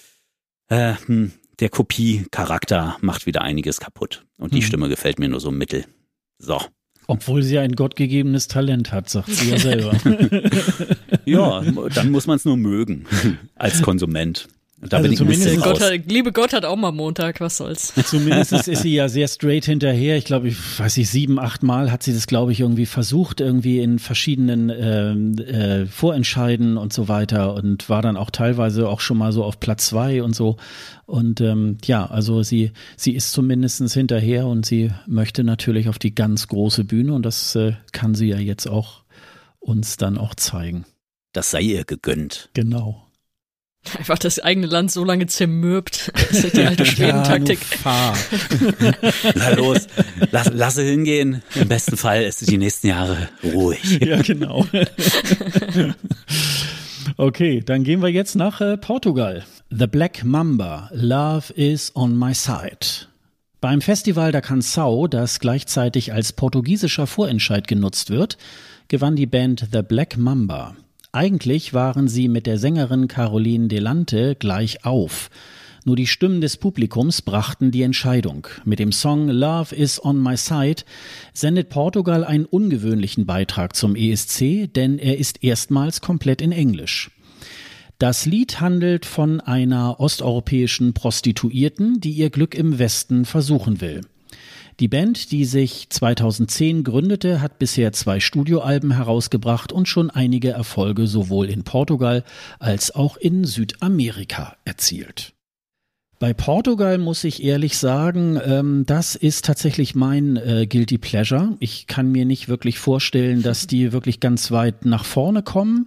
Kopie-Charakter macht wieder einiges kaputt. Und die Stimme gefällt mir nur so mittel. So. Obwohl sie ein gottgegebenes Talent hat, sagt sie ja selber. Ja, dann muss man es nur mögen als Konsument. Da bin ich liebe Gott hat auch mal Montag, was soll's. Zumindest ist sie ja sehr straight hinterher. Ich glaube, 7, 8 Mal hat sie das, glaube ich, irgendwie versucht, irgendwie in verschiedenen Vorentscheiden und so weiter und war dann auch teilweise auch schon mal so auf Platz 2 und so. Und also sie ist zumindest hinterher und sie möchte natürlich auf die ganz große Bühne und das kann sie ja jetzt auch uns dann auch zeigen. Das sei ihr gegönnt. Genau. Einfach das eigene Land so lange zermürbt. Das ist die alte Schweden-Taktik. Na los, lasse hingehen. Im besten Fall ist es die nächsten Jahre ruhig. Ja, genau. Okay, dann gehen wir jetzt nach Portugal. The Black Mamba, Love is on my side. Beim Festival da Canção, das gleichzeitig als portugiesischer Vorentscheid genutzt wird, gewann die Band The Black Mamba. Eigentlich waren sie mit der Sängerin Caroline Delante gleich auf. Nur die Stimmen des Publikums brachten die Entscheidung. Mit dem Song Love is on my side sendet Portugal einen ungewöhnlichen Beitrag zum ESC, denn er ist erstmals komplett in Englisch. Das Lied handelt von einer osteuropäischen Prostituierten, die ihr Glück im Westen versuchen will. Die Band, die sich 2010 gründete, hat bisher 2 Studioalben herausgebracht und schon einige Erfolge sowohl in Portugal als auch in Südamerika erzielt. Bei Portugal muss ich ehrlich sagen, das ist tatsächlich mein Guilty Pleasure. Ich kann mir nicht wirklich vorstellen, dass die wirklich ganz weit nach vorne kommen.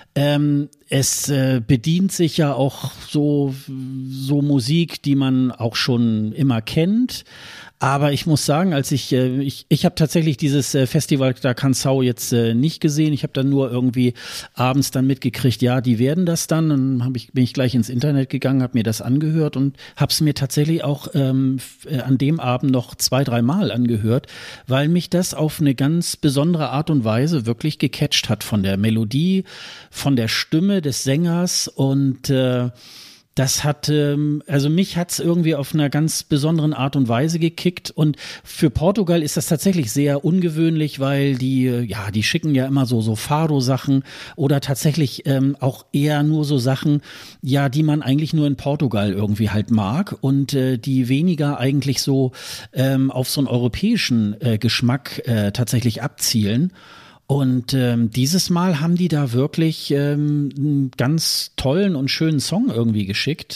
Es bedient sich ja auch so Musik, die man auch schon immer kennt. Aber ich muss sagen, als ich habe tatsächlich dieses Festival da Canção jetzt nicht gesehen. Ich habe dann nur irgendwie abends dann mitgekriegt, ja, die werden das dann. Dann bin ich gleich ins Internet gegangen, habe mir das angehört und habe es mir tatsächlich auch an dem Abend noch 2-3 Mal angehört, weil mich das auf eine ganz besondere Art und Weise wirklich gecatcht hat von der Melodie, von der Stimme des Sängers und das hat, also mich hat's irgendwie auf einer ganz besonderen Art und Weise gekickt und für Portugal ist das tatsächlich sehr ungewöhnlich, weil die schicken ja immer so Fado-Sachen oder tatsächlich auch eher nur so Sachen, ja, die man eigentlich nur in Portugal irgendwie halt mag und die weniger eigentlich so auf so einen europäischen Geschmack tatsächlich abzielen. Und dieses Mal haben die da wirklich einen ganz tollen und schönen Song irgendwie geschickt.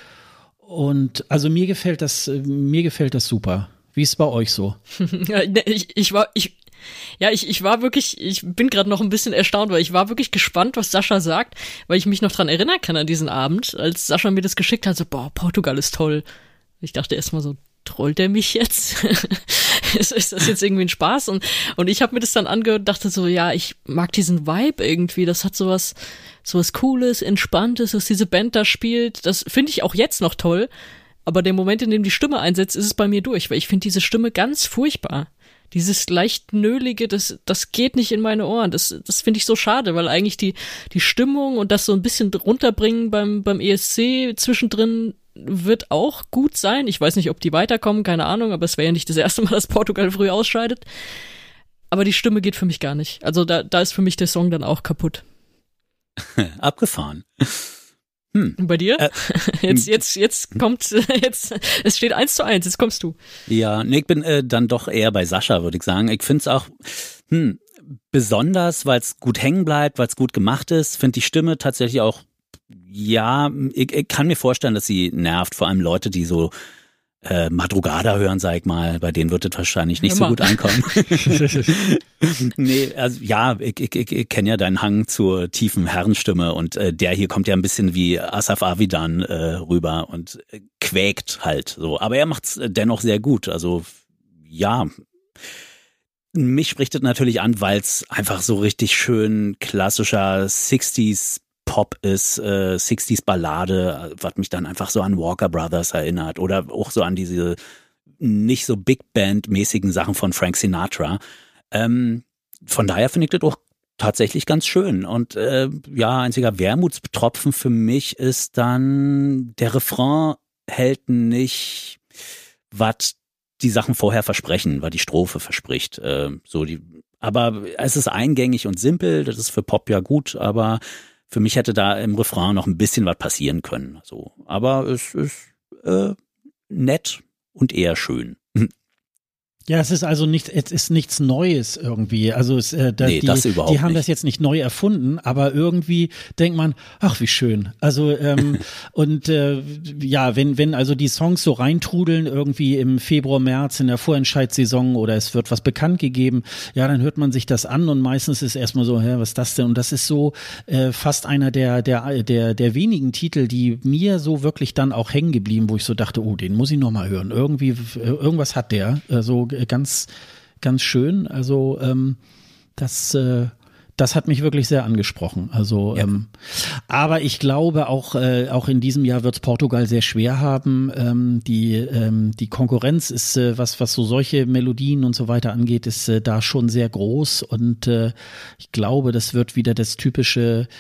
Und also mir gefällt das super. Wie ist es bei euch so? Ich war wirklich, ich bin gerade noch ein bisschen erstaunt, weil ich war wirklich gespannt, was Sascha sagt, weil ich mich noch dran erinnern kann an diesen Abend, als Sascha mir das geschickt hat, so, boah, Portugal ist toll. Ich dachte erstmal so, trollt der mich jetzt? ist das jetzt irgendwie ein Spaß? Und ich habe mir das dann angehört und dachte so, ja, ich mag diesen Vibe irgendwie, das hat sowas Cooles, Entspanntes, was diese Band da spielt, das finde ich auch jetzt noch toll, aber der Moment, in dem die Stimme einsetzt, ist es bei mir durch, weil ich finde diese Stimme ganz furchtbar. Dieses leicht Nölige, das geht nicht in meine Ohren. Das finde ich so schade, weil eigentlich die Stimmung und das so ein bisschen runterbringen beim ESC zwischendrin wird auch gut sein. Ich weiß nicht, ob die weiterkommen, keine Ahnung, aber es wäre ja nicht das erste Mal, dass Portugal früh ausscheidet. Aber die Stimme geht für mich gar nicht. Also da ist für mich der Song dann auch kaputt. Abgefahren. Bei dir? Jetzt kommt, es steht 1:1, jetzt kommst du. Ja, nee, ich bin dann doch eher bei Sascha, würde ich sagen. Ich finde es auch besonders, weil es gut hängen bleibt, weil es gut gemacht ist. Finde die Stimme tatsächlich auch, ja, ich kann mir vorstellen, dass sie nervt, vor allem Leute, die so Madrugada hören, sag ich mal, bei denen wird es wahrscheinlich nicht so gut ankommen. Nee, also ja, ich kenne ja deinen Hang zur tiefen Herrenstimme und der hier kommt ja ein bisschen wie Asaf Avidan rüber und quäkt halt so. Aber er macht's dennoch sehr gut. Also ja, mich spricht das natürlich an, weil es einfach so richtig schön klassischer 60s Pop ist, 60s Ballade, was mich dann einfach so an Walker Brothers erinnert oder auch so an diese nicht so Big Band-mäßigen Sachen von Frank Sinatra. Von daher finde ich das auch tatsächlich ganz schön. Und ja, einziger Wermutstropfen für mich ist dann, der Refrain hält nicht, was die Sachen vorher versprechen, was die Strophe verspricht. Aber es ist eingängig und simpel, das ist für Pop ja gut, aber für mich hätte da im Refrain noch ein bisschen was passieren können. So. Aber es ist nett und eher schön. Ja, es ist nichts Neues irgendwie. Also das überhaupt die haben nicht. Das jetzt nicht neu erfunden, aber irgendwie denkt man, ach wie schön. Also wenn also die Songs so reintrudeln irgendwie im Februar, März in der Vorentscheidssaison oder es wird was bekannt gegeben, ja, dann hört man sich das an und meistens ist erstmal so, was ist das denn? Und das ist so fast einer der wenigen Titel, die mir so wirklich dann auch hängen geblieben, wo ich so dachte, oh, den muss ich noch mal hören. Irgendwie irgendwas hat der so ganz, ganz schön. Also das hat mich wirklich sehr angesprochen. Also, ja. Aber ich glaube auch in diesem Jahr wird es Portugal sehr schwer haben. Die Konkurrenz ist, was so solche Melodien und so weiter angeht, ist da schon sehr groß. Und ich glaube, das wird wieder das typische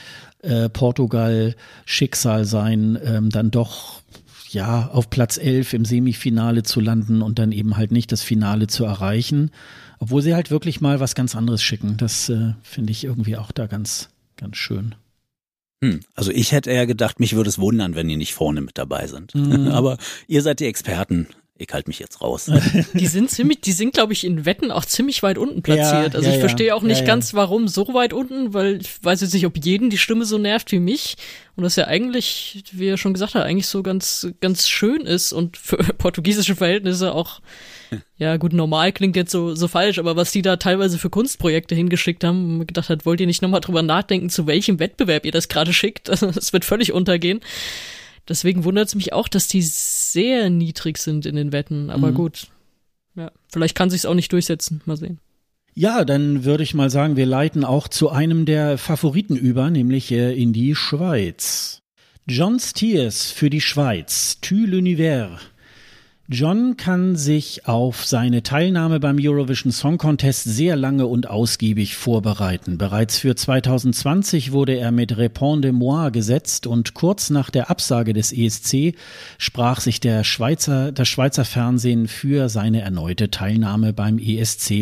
Portugal-Schicksal sein, dann doch auf Platz 11 im Semifinale zu landen und dann eben halt nicht das Finale zu erreichen, obwohl sie halt wirklich mal was ganz anderes schicken. Das finde ich irgendwie auch da ganz, ganz schön. Also ich hätte eher gedacht, mich würde es wundern, wenn die nicht vorne mit dabei sind. Aber ihr seid die Experten. Ich halte mich jetzt raus. Die sind, glaube ich, in Wetten auch ziemlich weit unten platziert. Also ich verstehe auch nicht ganz, warum so weit unten, weil ich weiß jetzt nicht, ob jeden die Stimme so nervt wie mich. Und das ja eigentlich, wie er schon gesagt hat, eigentlich so ganz, ganz schön ist und für portugiesische Verhältnisse auch, ja gut, normal klingt jetzt so falsch, aber was die da teilweise für Kunstprojekte hingeschickt haben, wo man gedacht hat, wollt ihr nicht nochmal drüber nachdenken, zu welchem Wettbewerb ihr das gerade schickt? Das wird völlig untergehen. Deswegen wundert es mich auch, dass die sehr niedrig sind in den Wetten. Aber gut, ja, vielleicht kann sich's auch nicht durchsetzen. Mal sehen. Ja, dann würde ich mal sagen, wir leiten auch zu einem der Favoriten über, nämlich in die Schweiz. John Stiers für die Schweiz, Tu l'univers. John kann sich auf seine Teilnahme beim Eurovision Song Contest sehr lange und ausgiebig vorbereiten. Bereits für 2020 wurde er mit Répondez-moi gesetzt und kurz nach der Absage des ESC sprach sich das Schweizer Fernsehen für seine erneute Teilnahme beim ESC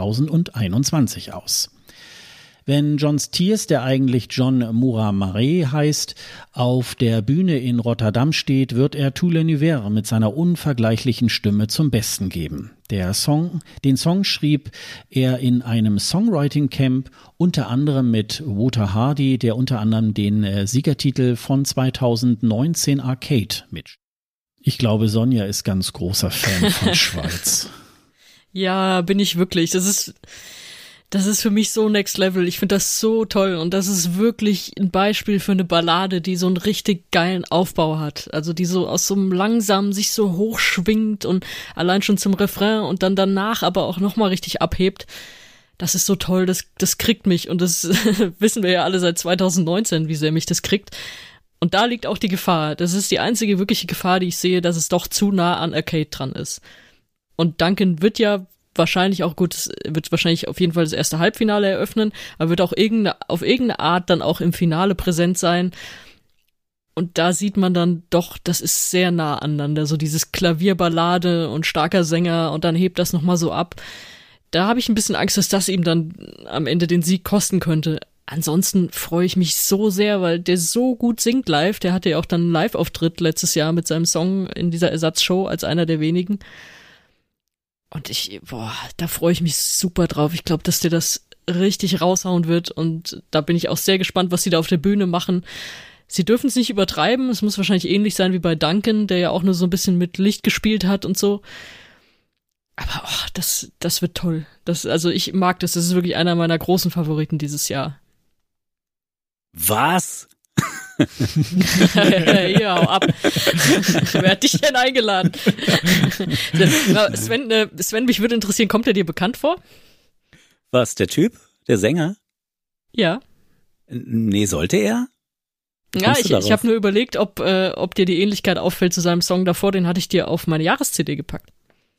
2021 aus. Wenn John Stiers, der eigentlich John Moura-Maré heißt, auf der Bühne in Rotterdam steht, wird er Tout l'univers mit seiner unvergleichlichen Stimme zum Besten geben. Den Song schrieb er in einem Songwriting-Camp, unter anderem mit Wouter Hardy, der unter anderem den Siegertitel von 2019 Arcade mit. Ich glaube, Sonja ist ganz großer Fan von Schweiz. Ja, bin ich wirklich. Das ist für mich so Next Level. Ich finde das so toll und das ist wirklich ein Beispiel für eine Ballade, die so einen richtig geilen Aufbau hat. Also die so aus so einem langsamen sich so hochschwingt und allein schon zum Refrain und dann danach aber auch nochmal richtig abhebt. Das ist so toll, das kriegt mich und das wissen wir ja alle seit 2019, wie sehr mich das kriegt. Und da liegt auch die Gefahr. Das ist die einzige wirkliche Gefahr, die ich sehe, dass es doch zu nah an Arcade dran ist. Und Duncan wird ja wahrscheinlich auch wird wahrscheinlich auf jeden Fall das erste Halbfinale eröffnen, aber wird auch auf irgendeine Art dann auch im Finale präsent sein. Und da sieht man dann doch, das ist sehr nah aneinander, so dieses Klavierballade und starker Sänger und dann hebt das nochmal so ab. Da habe ich ein bisschen Angst, dass das ihm dann am Ende den Sieg kosten könnte. Ansonsten freue ich mich so sehr, weil der so gut singt live. Der hatte ja auch dann einen Live-Auftritt letztes Jahr mit seinem Song in dieser Ersatzshow als einer der wenigen. Und da freue ich mich super drauf. Ich glaube, dass der das richtig raushauen wird und da bin ich auch sehr gespannt, was sie da auf der Bühne machen. Sie dürfen es nicht übertreiben. Es muss wahrscheinlich ähnlich sein wie bei Duncan, der ja auch nur so ein bisschen mit Licht gespielt hat und so. Aber das wird toll. Also ich mag das. Das ist wirklich einer meiner großen Favoriten dieses Jahr. Was? Ja, ab. Wer hat dich denn eingeladen? Sven, mich würde interessieren, kommt er dir bekannt vor? Was, der Typ? Der Sänger? Ja. Nee, sollte er? Ja, ich habe nur überlegt, ob dir die Ähnlichkeit auffällt zu seinem Song davor, den hatte ich dir auf meine Jahres-CD gepackt.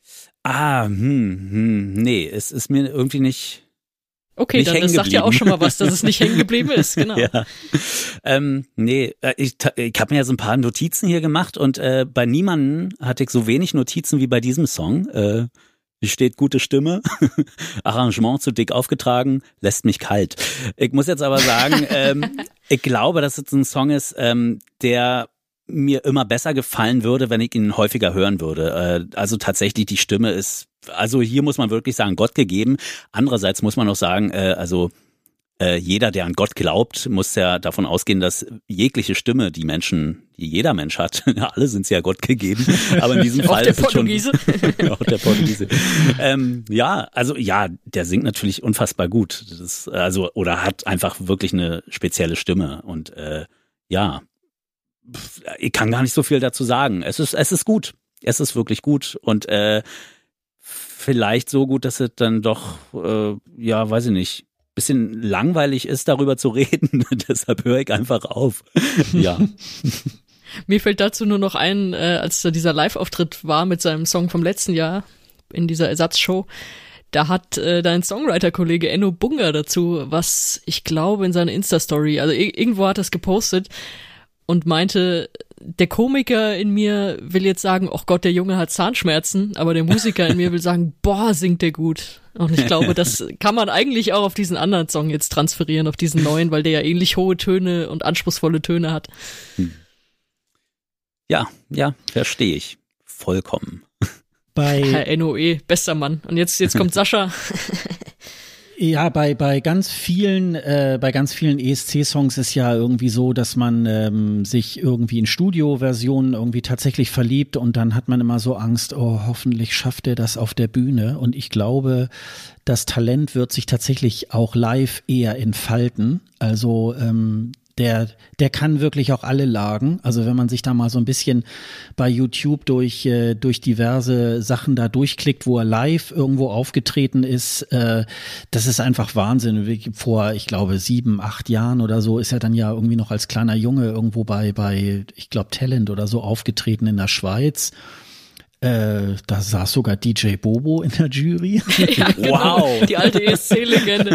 Nee, es ist mir irgendwie nicht... Okay, dann das sagt ja auch schon mal was, dass es nicht hängen geblieben ist, genau. Ja. Ich habe mir ja so ein paar Notizen hier gemacht und bei niemandem hatte ich so wenig Notizen wie bei diesem Song. Hier steht gute Stimme, Arrangement zu dick aufgetragen, lässt mich kalt. Ich muss jetzt aber sagen, ich glaube, dass es ein Song ist, der mir immer besser gefallen würde, wenn ich ihn häufiger hören würde. Also tatsächlich, die Stimme ist also hier muss man wirklich sagen, Gott gegeben. Andererseits muss man auch sagen, jeder, der an Gott glaubt, muss ja davon ausgehen, dass jegliche Stimme, die jeder Mensch hat, alle sind ja Gott gegeben, aber in diesem Fall ist es schon auch der Portugiese. Der singt natürlich unfassbar gut. Oder hat einfach wirklich eine spezielle Stimme und ich kann gar nicht so viel dazu sagen. Es ist gut. Es ist wirklich gut und vielleicht so gut, dass es dann doch, weiß ich nicht, bisschen langweilig ist, darüber zu reden. Deshalb höre ich einfach auf. Ja. Mir fällt dazu nur noch ein, als da dieser Live-Auftritt war mit seinem Song vom letzten Jahr in dieser Ersatzshow, da hat dein Songwriter-Kollege Enno Bunga dazu, was ich glaube in seiner Insta-Story, also irgendwo hat er es gepostet und meinte, der Komiker in mir will jetzt sagen, oh Gott, der Junge hat Zahnschmerzen, aber der Musiker in mir will sagen, boah, singt der gut. Und ich glaube, das kann man eigentlich auch auf diesen anderen Song jetzt transferieren, auf diesen neuen, weil der ja ähnlich hohe Töne und anspruchsvolle Töne hat. Ja, verstehe ich. Vollkommen. Herr NOE, bester Mann. Und jetzt kommt Sascha. Ja, bei ganz vielen ESC-Songs ist ja irgendwie so, dass man sich irgendwie in Studioversionen irgendwie tatsächlich verliebt und dann hat man immer so Angst, oh, hoffentlich schafft er das auf der Bühne. Und ich glaube, das Talent wird sich tatsächlich auch live eher entfalten. Also der kann wirklich auch alle Lagen. Also wenn man sich da mal so ein bisschen bei YouTube durch diverse Sachen da durchklickt, wo er live irgendwo aufgetreten ist, das ist einfach Wahnsinn. Vor, ich glaube, 7, 8 Jahren oder so ist er dann ja irgendwie noch als kleiner Junge irgendwo bei ich glaube, Talent oder so aufgetreten in der Schweiz. Da saß sogar DJ Bobo in der Jury. Ja, genau. Wow. Die alte ESC-Legende.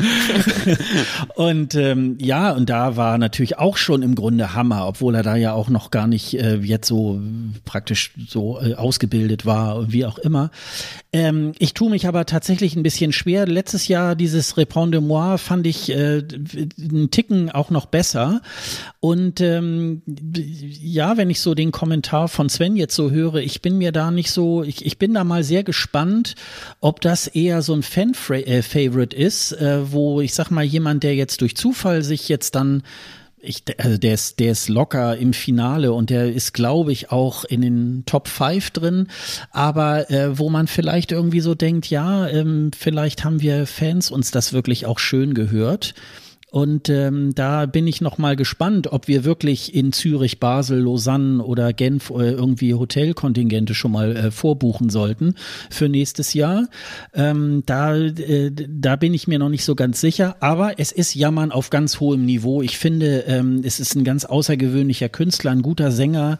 Und und da war natürlich auch schon im Grunde Hammer, obwohl er da ja auch noch gar nicht jetzt so praktisch so ausgebildet war, wie auch immer. Ich tue mich aber tatsächlich ein bisschen schwer. Letztes Jahr dieses Réponds de moi fand ich einen Ticken auch noch besser. Und wenn ich so den Kommentar von Sven jetzt so höre, ich bin mir da nicht so, ich bin da mal sehr gespannt, ob das eher so ein Fan-Favorite ist, wo ich sag mal jemand, der jetzt durch Zufall sich jetzt dann der ist locker im Finale und der ist, glaube ich, auch in den Top 5 drin, aber wo man vielleicht irgendwie so denkt, ja, vielleicht haben wir Fans uns das wirklich auch schön gehört. Und da bin ich noch mal gespannt, ob wir wirklich in Zürich, Basel, Lausanne oder Genf irgendwie Hotelkontingente schon mal vorbuchen sollten für nächstes Jahr. Da bin ich mir noch nicht so ganz sicher. Aber es ist Jammern auf ganz hohem Niveau. Ich finde, es ist ein ganz außergewöhnlicher Künstler, ein guter Sänger.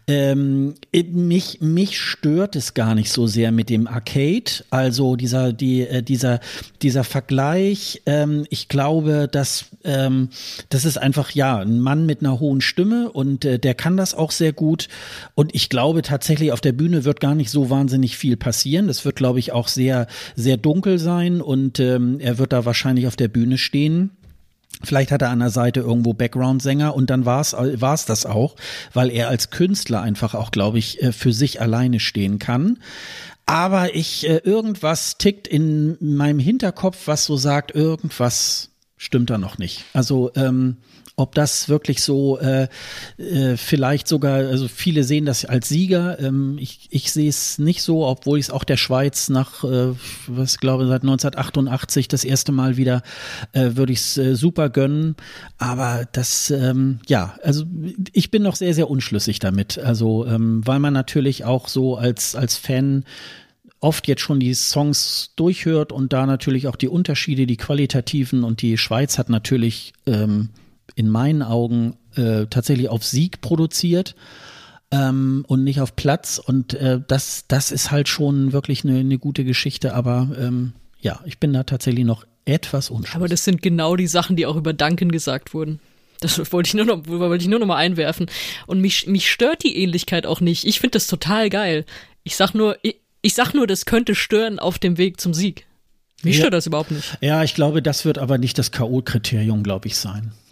Mich stört es gar nicht so sehr mit dem Arcade. Also dieser Vergleich. Ich glaube, das ist einfach, ein Mann mit einer hohen Stimme und der kann das auch sehr gut und ich glaube tatsächlich auf der Bühne wird gar nicht so wahnsinnig viel passieren. Das wird, glaube ich, auch sehr, sehr dunkel sein und er wird da wahrscheinlich auf der Bühne stehen. Vielleicht hat er an der Seite irgendwo Background-Sänger und dann war's das auch, weil er als Künstler einfach auch, glaube ich, für sich alleine stehen kann. Aber irgendwas tickt in meinem Hinterkopf, was so sagt, irgendwas stimmt da noch nicht. Also ob das wirklich so vielleicht sogar, also viele sehen das als Sieger. Ich sehe es nicht so, obwohl ich es auch der Schweiz nach, seit 1988 das erste Mal wieder würde ich es super gönnen. Aber das, also ich bin noch sehr, sehr unschlüssig damit. Also weil man natürlich auch so als Fan oft jetzt schon die Songs durchhört und da natürlich auch die Unterschiede, die qualitativen und die Schweiz hat natürlich in meinen Augen tatsächlich auf Sieg produziert und nicht auf Platz und das ist halt schon wirklich eine gute Geschichte, aber ich bin da tatsächlich noch etwas unschlüssig. Aber das sind genau die Sachen, die auch über Duncan gesagt wurden. Das wollte ich nur noch mal einwerfen. Und mich stört die Ähnlichkeit auch nicht. Ich finde das total geil. Ich sag nur, das könnte stören auf dem Weg zum Sieg. Mich stört das überhaupt nicht. Ja, ich glaube, das wird aber nicht das K.O.-Kriterium, glaube ich, sein.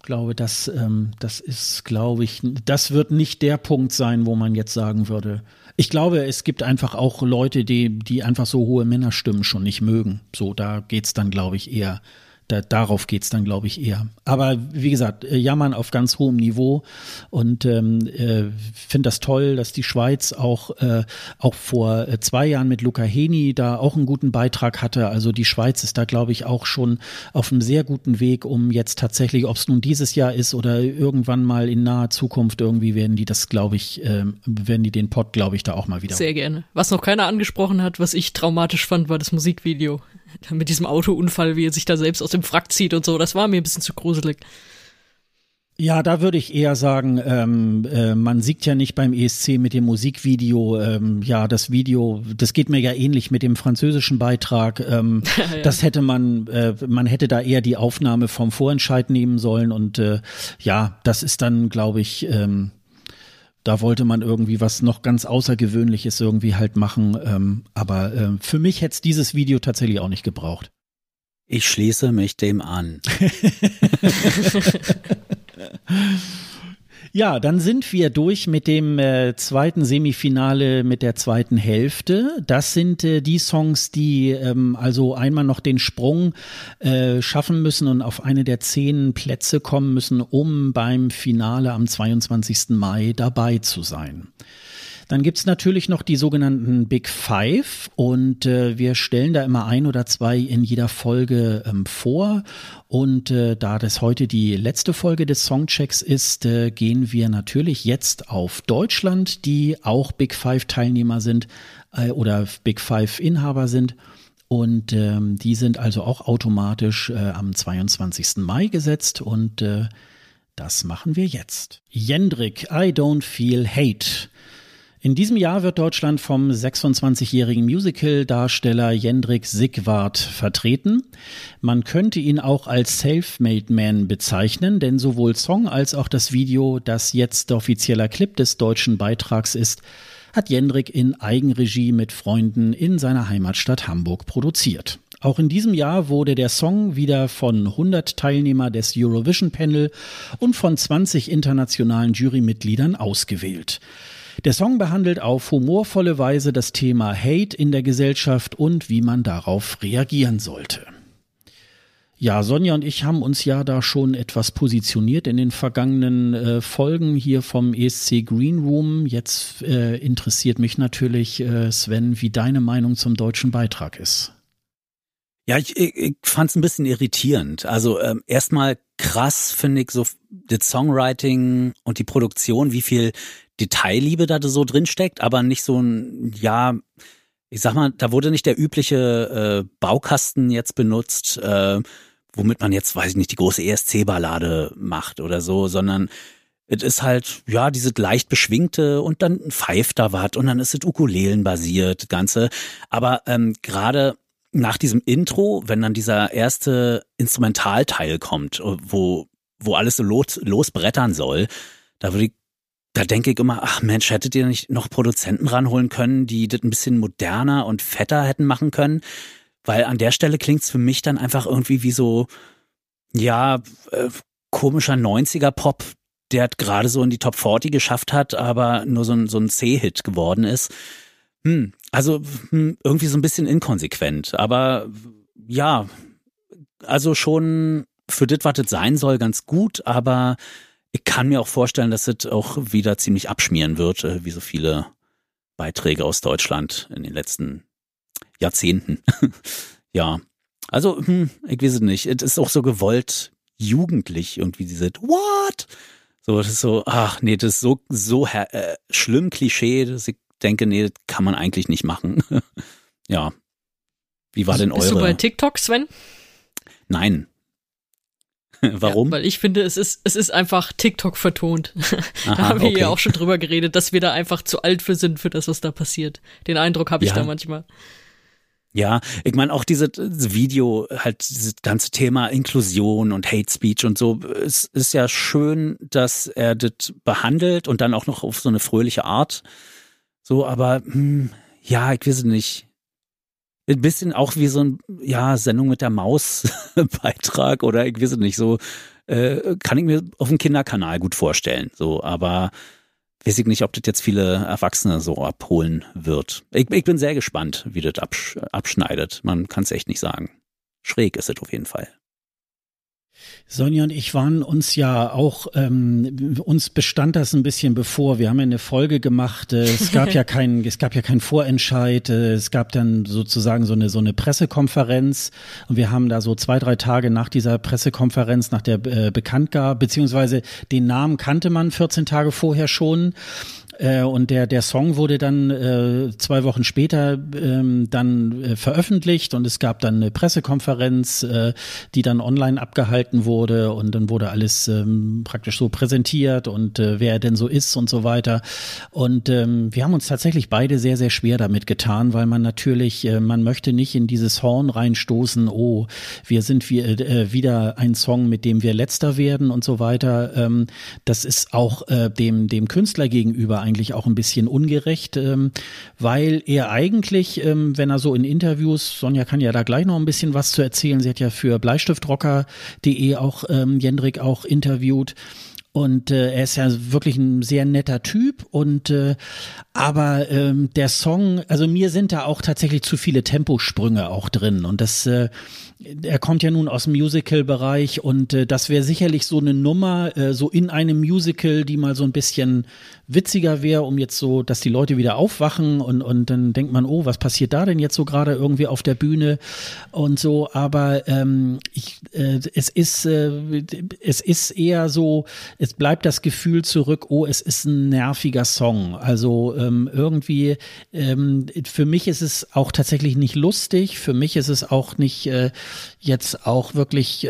glaube, das ist, glaube ich, das wird nicht der Punkt sein, wo man jetzt sagen würde. Ich glaube, es gibt einfach auch Leute, die einfach so hohe Männerstimmen schon nicht mögen. So, da geht's dann, glaube ich, eher. Darauf geht's dann, glaube ich, eher. Aber wie gesagt, jammern auf ganz hohem Niveau und finde das toll, dass die Schweiz auch vor 2 Jahren mit Luca Heni da auch einen guten Beitrag hatte. Also die Schweiz ist da, glaube ich, auch schon auf einem sehr guten Weg, um jetzt tatsächlich, ob es nun dieses Jahr ist oder irgendwann mal in naher Zukunft, irgendwie werden die das, glaube ich, werden die den Pott, glaube ich, da auch mal wieder. Sehr gerne. Was noch keiner angesprochen hat, was ich traumatisch fand, war das Musikvideo. Mit diesem Autounfall, wie er sich da selbst aus dem Frack zieht und so, das war mir ein bisschen zu gruselig. Ja, da würde ich eher sagen, man siegt ja nicht beim ESC mit dem Musikvideo. Ja, das Video, das geht mir ja ähnlich mit dem französischen Beitrag. Ja. Das hätte man hätte da eher die Aufnahme vom Vorentscheid nehmen sollen und ja, das ist dann, glaube ich, da wollte man irgendwie was noch ganz Außergewöhnliches irgendwie halt machen. Aber für mich hätte es dieses Video tatsächlich auch nicht gebraucht. Ich schließe mich dem an. Ja, dann sind wir durch mit dem zweiten Semifinale, mit der zweiten Hälfte. Das sind die Songs, die also einmal noch den Sprung schaffen müssen und auf eine der 10 Plätze kommen müssen, um beim Finale am 22. Mai dabei zu sein. Dann gibt's natürlich noch die sogenannten Big Five und wir stellen da immer 1 oder 2 in jeder Folge vor und da das heute die letzte Folge des Songchecks ist, gehen wir natürlich jetzt auf Deutschland, die auch Big Five Teilnehmer sind oder Big Five Inhaber sind. Und die sind also auch automatisch am 22. Mai gesetzt und das machen wir jetzt. Jendrik, I Don't Feel Hate. In diesem Jahr wird Deutschland vom 26-jährigen Musical-Darsteller Jendrik Sigwart vertreten. Man könnte ihn auch als Self-Made Man bezeichnen, denn sowohl Song als auch das Video, das jetzt offizieller Clip des deutschen Beitrags ist, hat Jendrik in Eigenregie mit Freunden in seiner Heimatstadt Hamburg produziert. Auch in diesem Jahr wurde der Song wieder von 100 Teilnehmern des Eurovision Panel und von 20 internationalen Jurymitgliedern ausgewählt. Der Song behandelt auf humorvolle Weise das Thema Hate in der Gesellschaft und wie man darauf reagieren sollte. Ja, Sonja und ich haben uns ja da schon etwas positioniert in den vergangenen Folgen hier vom ESC Green Room. Jetzt interessiert mich natürlich, Sven, wie deine Meinung zum deutschen Beitrag ist. Ja, ich fand es ein bisschen irritierend. Also erstmal krass finde ich so das Songwriting und die Produktion, wie viel Detailliebe da so drin steckt, aber nicht so ein, ja, ich sag mal, da wurde nicht der übliche Baukasten jetzt benutzt, womit man jetzt, weiß ich nicht, die große ESC-Ballade macht oder so, sondern es ist halt, ja, diese leicht beschwingte und dann pfeift da was und dann ist es Ukulelen-basiert, Ganze. Aber gerade nach diesem Intro, wenn dann dieser erste Instrumentalteil kommt, wo alles so losbrettern soll, da denke ich immer, ach Mensch, hättet ihr nicht noch Produzenten ranholen können, die das ein bisschen moderner und fetter hätten machen können? Weil an der Stelle klingt's für mich dann einfach irgendwie wie so, ja, komischer 90er-Pop, der gerade so in die Top 40 geschafft hat, aber nur so ein C-Hit geworden ist. Also irgendwie so ein bisschen inkonsequent. Aber ja, also schon für das, was das sein soll, ganz gut, aber ich kann mir auch vorstellen, dass es auch wieder ziemlich abschmieren wird, wie so viele Beiträge aus Deutschland in den letzten Jahrzehnten. Ja, also ich weiß es nicht. Es ist auch so gewollt jugendlich irgendwie diese What? So, das ist so, ach nee, das ist so schlimm Klischee, dass ich denke, nee, das kann man eigentlich nicht machen. Ja. Wie war denn eure? Bist du bei TikTok, Sven? Nein. Warum? Ja, weil ich finde, es ist einfach TikTok vertont. Da haben wir ja auch schon drüber geredet, dass wir da einfach zu alt für sind, für das, was da passiert. Den Eindruck habe ich da manchmal. Ja, ich meine auch dieses Video, halt dieses ganze Thema Inklusion und Hate Speech und so, es ist ja schön, dass er das behandelt und dann auch noch auf so eine fröhliche Art. So, aber ja, ich weiß es nicht. Ein bisschen auch wie so ein, ja, Sendung mit der Maus Beitrag oder ich weiß es nicht, so kann ich mir auf dem Kinderkanal gut vorstellen. So, aber weiß ich nicht, ob das jetzt viele Erwachsene so abholen wird. Ich bin sehr gespannt, wie das abschneidet. Man kann es echt nicht sagen. Schräg ist es auf jeden Fall. Sonja und ich waren uns ja auch, uns bestand das ein bisschen bevor. Wir haben ja eine Folge gemacht. Es gab ja keinen Vorentscheid. Es gab dann sozusagen so eine Pressekonferenz. Und wir haben da so 2-3 Tage nach dieser Pressekonferenz, nach der Bekanntgabe, beziehungsweise den Namen kannte man 14 Tage vorher schon. Und der Song wurde dann 2 Wochen später veröffentlicht und es gab dann eine Pressekonferenz, die dann online abgehalten wurde und dann wurde alles praktisch so präsentiert und wer er denn so ist und so weiter. Und wir haben uns tatsächlich beide sehr, sehr schwer damit getan, weil man natürlich, man möchte nicht in dieses Horn reinstoßen, oh, wir sind wieder ein Song, mit dem wir Letzter werden und so weiter. Das ist auch dem Künstler gegenüber eigentlich auch ein bisschen ungerecht, weil er eigentlich, wenn er so in Interviews, Sonja kann ja da gleich noch ein bisschen was zu erzählen, sie hat ja für bleistiftrocker.de auch Jendrik auch interviewt. Und er ist ja wirklich ein sehr netter Typ aber der Song, also mir sind da auch tatsächlich zu viele Temposprünge auch drin und er kommt ja nun aus dem Musical-Bereich und das wäre sicherlich so eine Nummer, so in einem Musical, die mal so ein bisschen witziger wäre, um jetzt so, dass die Leute wieder aufwachen und dann denkt man, oh, was passiert da denn jetzt so gerade irgendwie auf der Bühne und so, aber es ist eher so, es bleibt das Gefühl zurück, oh, es ist ein nerviger Song, also irgendwie, für mich ist es auch tatsächlich nicht lustig, für mich ist es auch nicht jetzt auch wirklich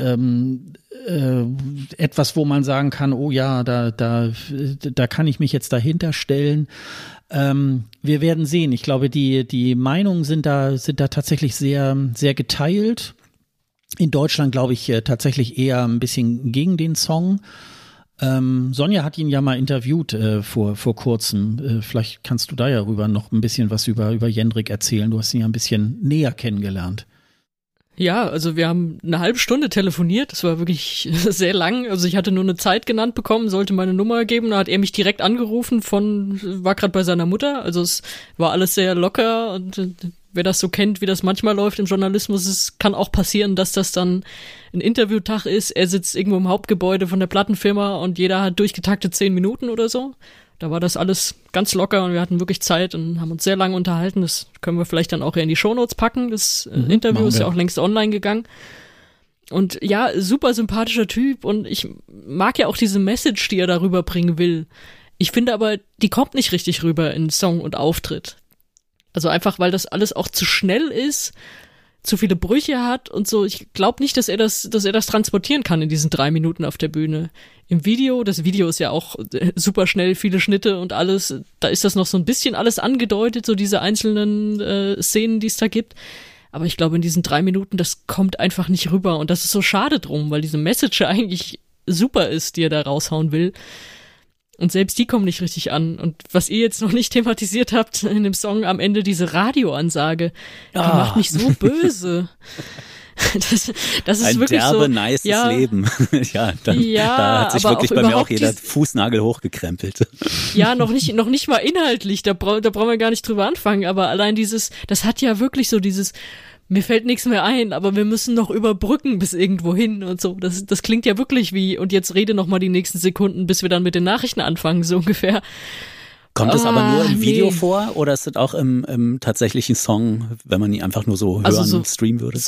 etwas, wo man sagen kann, oh ja, da kann ich mich jetzt dahinter stellen. Wir werden sehen. Ich glaube, die Meinungen sind da tatsächlich sehr, sehr geteilt. In Deutschland glaube ich tatsächlich eher ein bisschen gegen den Song. Sonja hat ihn ja mal interviewt vor kurzem. Vielleicht kannst du da ja rüber noch ein bisschen was über Jendrik erzählen. Du hast ihn ja ein bisschen näher kennengelernt. Ja, also wir haben eine halbe Stunde telefoniert, das war wirklich sehr lang, also ich hatte nur eine Zeit genannt bekommen, sollte meine Nummer geben, da hat er mich direkt angerufen war gerade bei seiner Mutter, also es war alles sehr locker und wer das so kennt, wie das manchmal läuft im Journalismus, es kann auch passieren, dass das dann ein Interviewtag ist, er sitzt irgendwo im Hauptgebäude von der Plattenfirma und jeder hat durchgetaktet 10 Minuten oder so. Da war das alles ganz locker und wir hatten wirklich Zeit und haben uns sehr lange unterhalten. Das können wir vielleicht dann auch in die Shownotes packen. Das Interview ist ja auch längst online gegangen. Und ja, super sympathischer Typ und ich mag ja auch diese Message, die er darüber bringen will. Ich finde aber, die kommt nicht richtig rüber in Song und Auftritt. Also einfach, weil das alles auch zu schnell ist, zu viele Brüche hat und so. Ich glaube nicht, dass er das transportieren kann in diesen 3 Minuten auf der Bühne. Im Video, das Video ist ja auch super schnell, viele Schnitte und alles, da ist das noch so ein bisschen alles angedeutet, so diese einzelnen Szenen, die es da gibt. Aber ich glaube, in diesen 3 Minuten, das kommt einfach nicht rüber und das ist so schade drum, weil diese Message eigentlich super ist, die er da raushauen will. Und selbst die kommen nicht richtig an. Und was ihr jetzt noch nicht thematisiert habt in dem Song am Ende, diese Radioansage, die macht mich so böse. Das ist ein wirklich derbe, so. Nices Ja, Leben. Da hat sich wirklich bei mir auch jeder Fußnagel hochgekrempelt. Ja, noch nicht mal inhaltlich, da brauchen wir gar nicht drüber anfangen, aber allein das hat ja wirklich so dieses, mir fällt nichts mehr ein, aber wir müssen noch überbrücken bis irgendwo hin und so. Das klingt ja wirklich wie, und jetzt rede noch mal die nächsten Sekunden, bis wir dann mit den Nachrichten anfangen, so ungefähr. Kommt das aber nur im Video vor oder ist das auch im tatsächlichen Song, wenn man ihn einfach nur so hören, streamen würde?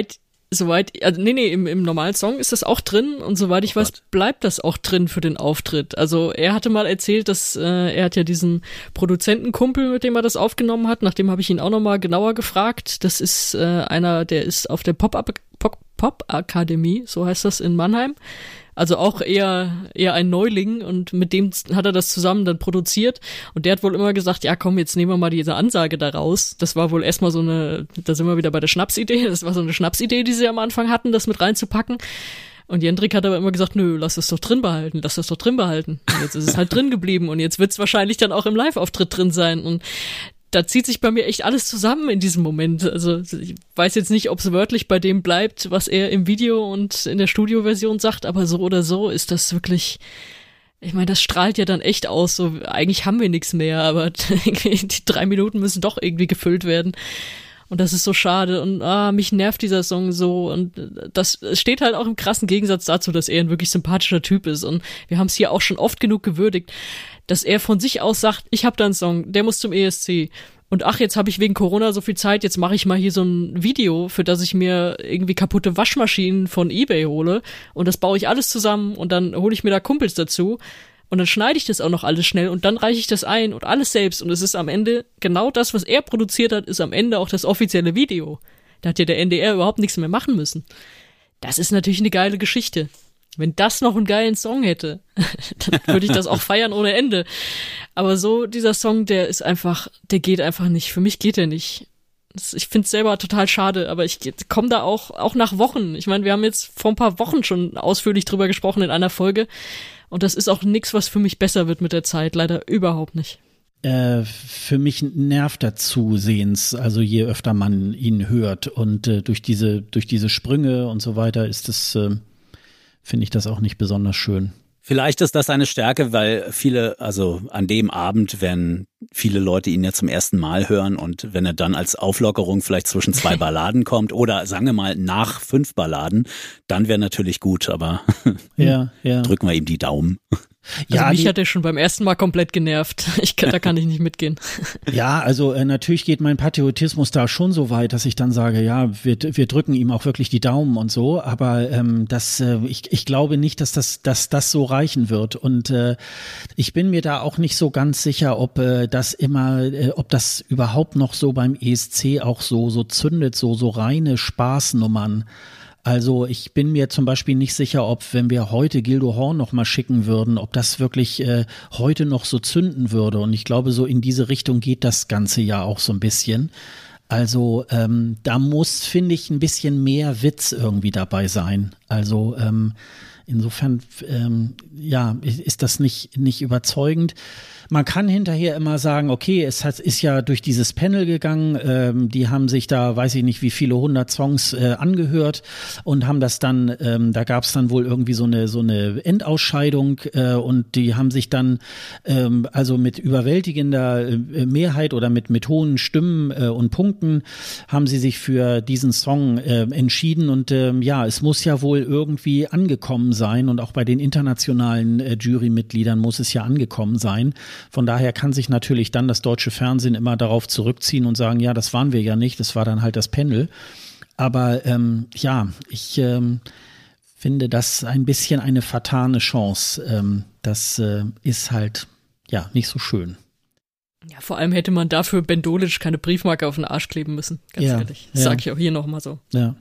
Im normalen Song ist das auch drin und soweit ich weiß, bleibt das auch drin für den Auftritt. Also er hatte mal erzählt, dass er hat ja diesen Produzentenkumpel, mit dem er das aufgenommen hat, nach dem habe ich ihn auch nochmal genauer gefragt. Das ist einer, der ist auf der Pop-Akademie, so heißt das in Mannheim. Also auch eher ein Neuling und mit dem hat er das zusammen dann produziert und der hat wohl immer gesagt, ja komm, jetzt nehmen wir mal diese Ansage da raus. Das war wohl erstmal so da sind wir wieder bei der Schnapsidee, das war so eine Schnapsidee, die sie am Anfang hatten, das mit reinzupacken. Und Jendrik hat aber immer gesagt, nö, lass das doch drin behalten. Und jetzt ist es halt drin geblieben und jetzt wird es wahrscheinlich dann auch im Live-Auftritt drin sein und da zieht sich bei mir echt alles zusammen in diesem Moment. Also ich weiß jetzt nicht, ob es wörtlich bei dem bleibt, was er im Video und in der Studioversion sagt, aber so oder so ist das wirklich, ich meine, das strahlt ja dann echt aus, so eigentlich haben wir nichts mehr, aber die 3 Minuten müssen doch irgendwie gefüllt werden. Und das ist so schade und mich nervt dieser Song so und das steht halt auch im krassen Gegensatz dazu, dass er ein wirklich sympathischer Typ ist und wir haben es hier auch schon oft genug gewürdigt, dass er von sich aus sagt, ich habe da einen Song, der muss zum ESC und jetzt habe ich wegen Corona so viel Zeit, jetzt mache ich mal hier so ein Video, für das ich mir irgendwie kaputte Waschmaschinen von eBay hole und das baue ich alles zusammen und dann hole ich mir da Kumpels dazu. Und dann schneide ich das auch noch alles schnell und dann reiche ich das ein und alles selbst. Und es ist am Ende genau das, was er produziert hat, ist am Ende auch das offizielle Video. Da hat ja der NDR überhaupt nichts mehr machen müssen. Das ist natürlich eine geile Geschichte. Wenn das noch einen geilen Song hätte, dann würde ich das auch feiern ohne Ende. Aber so, dieser Song, der geht einfach nicht. Für mich geht er nicht. Ich finde es selber total schade, aber ich komme da auch nach Wochen. Ich meine, wir haben jetzt vor ein paar Wochen schon ausführlich drüber gesprochen in einer Folge. Und das ist auch nichts, was für mich besser wird mit der Zeit. Leider überhaupt nicht. Für mich nervt er zusehends, also je öfter man ihn hört. Und durch diese Sprünge und so weiter finde ich das auch nicht besonders schön. Vielleicht ist das eine Stärke, weil an dem Abend werden viele Leute ihn ja zum ersten Mal hören und wenn er dann als Auflockerung vielleicht zwischen 2 Balladen kommt oder sagen wir mal nach 5 Balladen, dann wäre natürlich gut, aber ja. drücken wir ihm die Daumen. Also mich hat er schon beim ersten Mal komplett genervt. Da kann ich nicht mitgehen. Ja, also natürlich geht mein Patriotismus da schon so weit, dass ich dann sage, ja, wir drücken ihm auch wirklich die Daumen und so, aber ich glaube nicht, dass das so reichen wird und ich bin mir da auch nicht so ganz sicher, ob das überhaupt noch so beim ESC auch so zündet, so reine Spaßnummern. Also ich bin mir zum Beispiel nicht sicher, ob, wenn wir heute Gildo Horn noch mal schicken würden, ob das wirklich heute noch so zünden würde. Und ich glaube, so in diese Richtung geht das Ganze ja auch so ein bisschen. Also da muss, finde ich, ein bisschen mehr Witz irgendwie dabei sein. Also insofern, ist das nicht überzeugend. Man kann hinterher immer sagen, okay, ist ja durch dieses Panel gegangen, die haben sich da, weiß ich nicht, wie viele 100 Songs angehört und haben das dann, da gab es dann wohl irgendwie so eine Endausscheidung und die haben sich dann also mit überwältigender Mehrheit oder mit hohen Stimmen und Punkten haben sie sich für diesen Song entschieden und es muss ja wohl irgendwie angekommen sein und auch bei den internationalen Jurymitgliedern muss es ja angekommen sein. Von daher kann sich natürlich dann das deutsche Fernsehen immer darauf zurückziehen und sagen, ja, das waren wir ja nicht, das war dann halt das Panel. Aber ich finde das ein bisschen eine vertane Chance. Das ist halt nicht so schön. Ja, vor allem hätte man dafür Ben Dolic keine Briefmarke auf den Arsch kleben müssen, ganz ehrlich. Das sage ich auch hier nochmal so. Ja.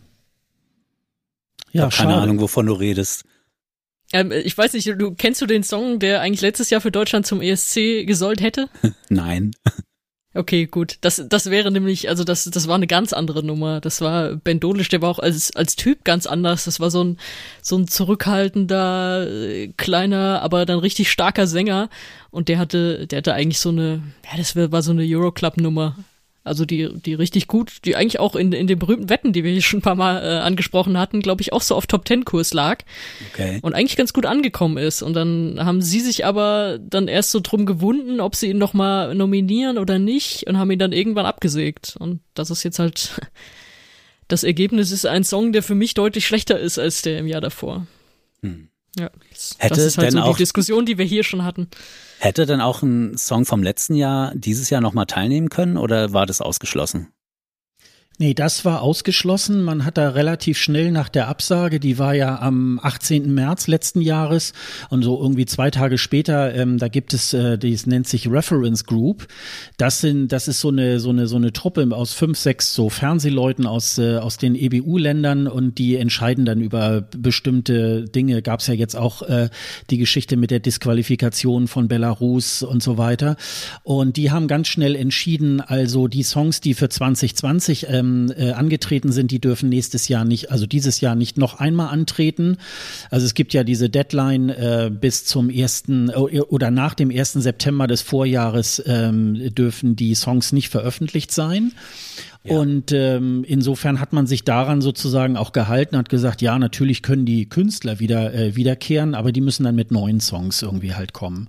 Ich habe keine Ahnung, wovon du redest. Ich weiß nicht, kennst du den Song, der eigentlich letztes Jahr für Deutschland zum ESC gesollt hätte? Nein. Okay, gut. Das wäre nämlich, also das war eine ganz andere Nummer. Das war Ben Dolic, der war auch als Typ ganz anders. Das war so ein zurückhaltender, kleiner, aber dann richtig starker Sänger. Und der hatte eigentlich so eine, das war so eine Euroclub-Nummer. Also die richtig gut, die eigentlich auch in den berühmten Wetten, die wir hier schon ein paar Mal angesprochen hatten, glaube ich, auch so auf Top-10-Kurs lag. Okay. Und eigentlich ganz gut angekommen ist. Und dann haben sie sich aber dann erst so drum gewunden, ob sie ihn noch mal nominieren oder nicht und haben ihn dann irgendwann abgesägt. Und das ist jetzt halt, das Ergebnis ist ein Song, der für mich deutlich schlechter ist als der im Jahr davor. Ja, das ist halt so die Diskussion, die wir hier schon hatten. Hätte denn auch ein Song vom letzten Jahr dieses Jahr nochmal teilnehmen können oder war das ausgeschlossen? Nee, das war ausgeschlossen. Man hat da relativ schnell nach der Absage, die war ja am 18. März letzten Jahres und so irgendwie 2 Tage später, da gibt es, das nennt sich Reference Group. Das ist so eine Truppe aus 5, 6 so Fernsehleuten aus den EBU-Ländern und die entscheiden dann über bestimmte Dinge. Gab's ja jetzt auch die Geschichte mit der Disqualifikation von Belarus und so weiter. Und die haben ganz schnell entschieden, also die Songs, die für 2020 angetreten sind, die dürfen dieses Jahr nicht noch einmal antreten. Also es gibt ja diese Deadline bis zum 1. oder nach dem 1. September des Vorjahres dürfen die Songs nicht veröffentlicht sein. Ja. Und insofern hat man sich daran sozusagen auch gehalten, hat gesagt, ja, natürlich können die Künstler wiederkehren, aber die müssen dann mit neuen Songs irgendwie halt kommen.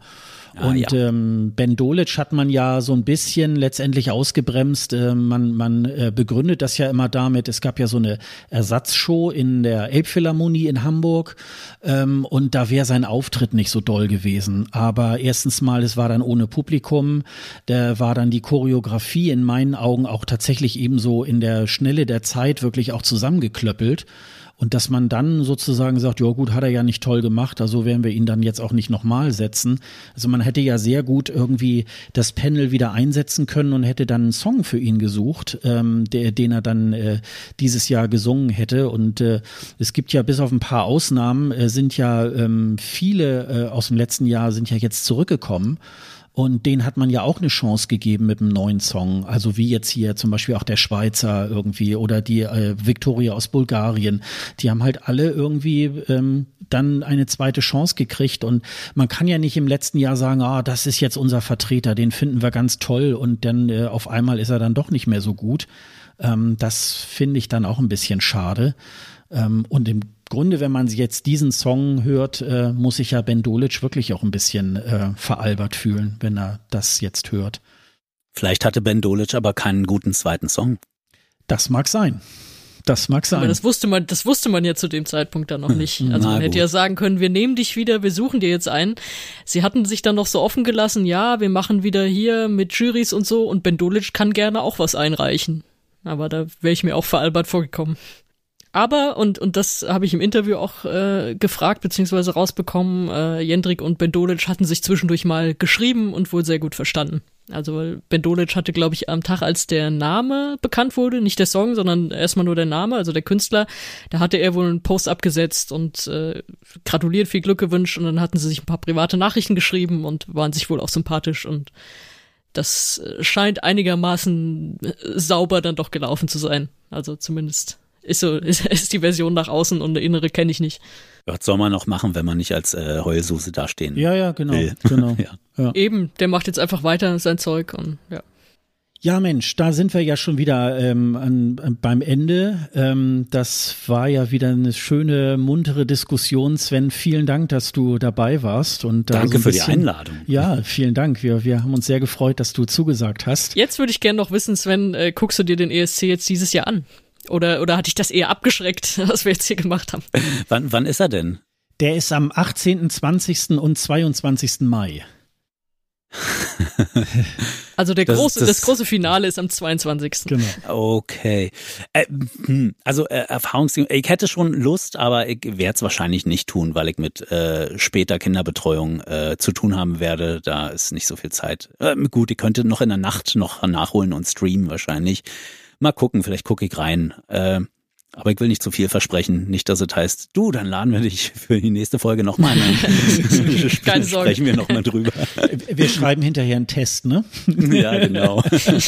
Ben Dolic hat man ja so ein bisschen letztendlich ausgebremst. Man begründet das ja immer damit, es gab ja so eine Ersatzshow in der Elbphilharmonie in Hamburg und da wäre sein Auftritt nicht so doll gewesen. Aber erstens mal, es war dann ohne Publikum, da war dann die Choreografie in meinen Augen auch tatsächlich ebenso in der Schnelle der Zeit wirklich auch zusammengeklöppelt. Und dass man dann sozusagen sagt, ja gut, hat er ja nicht toll gemacht, also werden wir ihn dann jetzt auch nicht nochmal setzen. Also man hätte ja sehr gut irgendwie das Panel wieder einsetzen können und hätte dann einen Song für ihn gesucht, den er dann dieses Jahr gesungen hätte. Und es gibt ja bis auf ein paar Ausnahmen, sind ja viele aus dem letzten Jahr sind ja jetzt zurückgekommen. Und denen hat man ja auch eine Chance gegeben mit einem neuen Song. Also wie jetzt hier zum Beispiel auch der Schweizer irgendwie oder die Victoria aus Bulgarien. Die haben halt alle irgendwie dann eine zweite Chance gekriegt. Und man kann ja nicht im letzten Jahr sagen, das ist jetzt unser Vertreter, den finden wir ganz toll. Und dann auf einmal ist er dann doch nicht mehr so gut. Das finde ich dann auch ein bisschen schade. Und im Grunde, wenn man jetzt diesen Song hört, muss sich ja Ben Dolic wirklich auch ein bisschen veralbert fühlen, wenn er das jetzt hört. Vielleicht hatte Ben Dolic aber keinen guten zweiten Song. Das mag sein. Aber das wusste man ja zu dem Zeitpunkt dann noch nicht. Also man hätte ja sagen können, wir nehmen dich wieder, wir suchen dir jetzt einen. Sie hatten sich dann noch so offen gelassen, ja, wir machen wieder hier mit Jurys und so und Ben Dolic kann gerne auch was einreichen. Aber da wäre ich mir auch veralbert vorgekommen. Aber, und das habe ich im Interview auch gefragt, beziehungsweise rausbekommen, Jendrik und Ben Dolic hatten sich zwischendurch mal geschrieben und wohl sehr gut verstanden. Also Ben Dolic hatte, glaube ich, am Tag, als der Name bekannt wurde, nicht der Song, sondern erstmal nur der Name, also der Künstler, da hatte er wohl einen Post abgesetzt und gratuliert, viel Glück gewünscht und dann hatten sie sich ein paar private Nachrichten geschrieben und waren sich wohl auch sympathisch und das scheint einigermaßen sauber dann doch gelaufen zu sein. Also zumindest ist die Version nach außen und eine innere kenne ich nicht. Was soll man noch machen, wenn man nicht als Heulsuse dastehen will? Ja, genau. Ja. Eben, der macht jetzt einfach weiter sein Zeug und ja. Ja, Mensch, da sind wir ja schon wieder beim Ende. Das war ja wieder eine schöne, muntere Diskussion. Sven, vielen Dank, dass du dabei warst. Und danke für die Einladung. Ja, vielen Dank. Wir haben uns sehr gefreut, dass du zugesagt hast. Jetzt würde ich gerne noch wissen, Sven, guckst du dir den ESC jetzt dieses Jahr an? Oder hat dich das eher abgeschreckt, was wir jetzt hier gemacht haben? Wann ist er denn? Der ist am 18., 20. und 22. Mai. Also das große Finale ist am 22. Genau. Okay. Also ich hätte schon Lust, aber ich werde es wahrscheinlich nicht tun, weil ich mit später Kinderbetreuung zu tun haben werde. Da ist nicht so viel Zeit. Gut, ich könnte noch in der Nacht noch nachholen und streamen wahrscheinlich. Mal gucken, vielleicht gucke ich rein. Aber ich will nicht zu viel versprechen. Nicht, dass es heißt, dann laden wir dich für die nächste Folge nochmal ein. Keine Sorge. Sprechen wir nochmal drüber. Wir schreiben hinterher einen Test, ne? Ja, genau.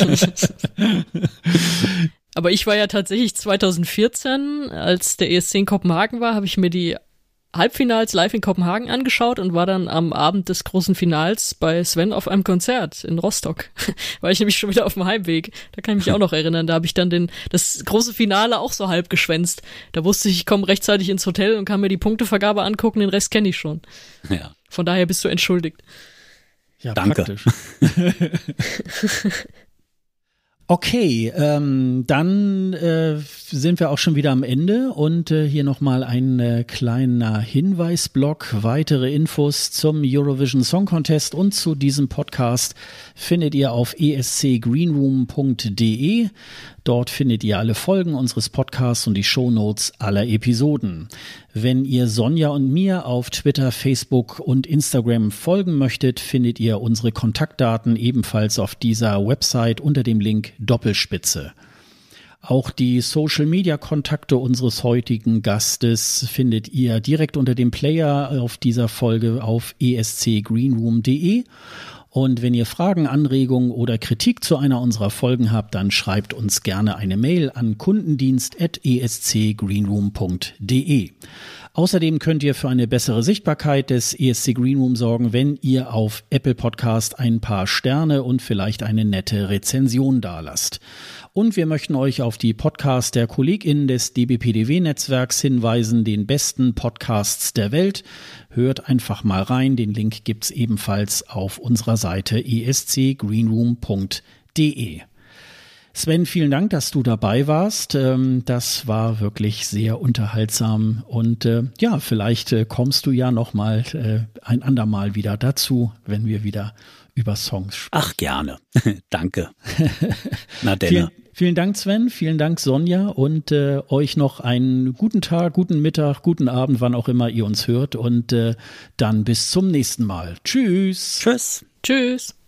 Aber ich war ja tatsächlich 2014, als der ESC in Kopenhagen war, habe ich mir die Halbfinals live in Kopenhagen angeschaut und war dann am Abend des großen Finals bei Sven auf einem Konzert in Rostock. War ich nämlich schon wieder auf dem Heimweg. Da kann ich mich auch noch erinnern. Da habe ich dann das große Finale auch so halb geschwänzt. Da wusste ich komme rechtzeitig ins Hotel und kann mir die Punktevergabe angucken. Den Rest kenne ich schon. Ja. Von daher bist du entschuldigt. Ja, danke. Praktisch. Okay, dann sind wir auch schon wieder am Ende und hier nochmal ein kleiner Hinweisblock. Weitere Infos zum Eurovision Song Contest und zu diesem Podcast findet ihr auf escgreenroom.de. Dort findet ihr alle Folgen unseres Podcasts und die Shownotes aller Episoden. Wenn ihr Sonja und mir auf Twitter, Facebook und Instagram folgen möchtet, findet ihr unsere Kontaktdaten ebenfalls auf dieser Website unter dem Link Doppelspitze. Auch die Social-Media-Kontakte unseres heutigen Gastes findet ihr direkt unter dem Player auf dieser Folge auf escgreenroom.de. Und wenn ihr Fragen, Anregungen oder Kritik zu einer unserer Folgen habt, dann schreibt uns gerne eine Mail an kundendienst@escgreenroom.de. Außerdem könnt ihr für eine bessere Sichtbarkeit des ESC Greenroom sorgen, wenn ihr auf Apple Podcast ein paar Sterne und vielleicht eine nette Rezension dalasst. Und wir möchten euch auf die Podcasts der KollegInnen des dbpdw-Netzwerks hinweisen, den besten Podcasts der Welt. Hört einfach mal rein, den Link gibt's ebenfalls auf unserer Seite escgreenroom.de. Sven, vielen Dank, dass du dabei warst. Das war wirklich sehr unterhaltsam und ja, vielleicht kommst du ja noch mal ein andermal wieder dazu, wenn wir wieder über Songs sprechen. Ach, gerne. Danke. Na denn. Vielen Dank, Sven. Vielen Dank, Sonja. Und euch noch einen guten Tag, guten Mittag, guten Abend, wann auch immer ihr uns hört. Und dann bis zum nächsten Mal. Tschüss. Tschüss. Tschüss.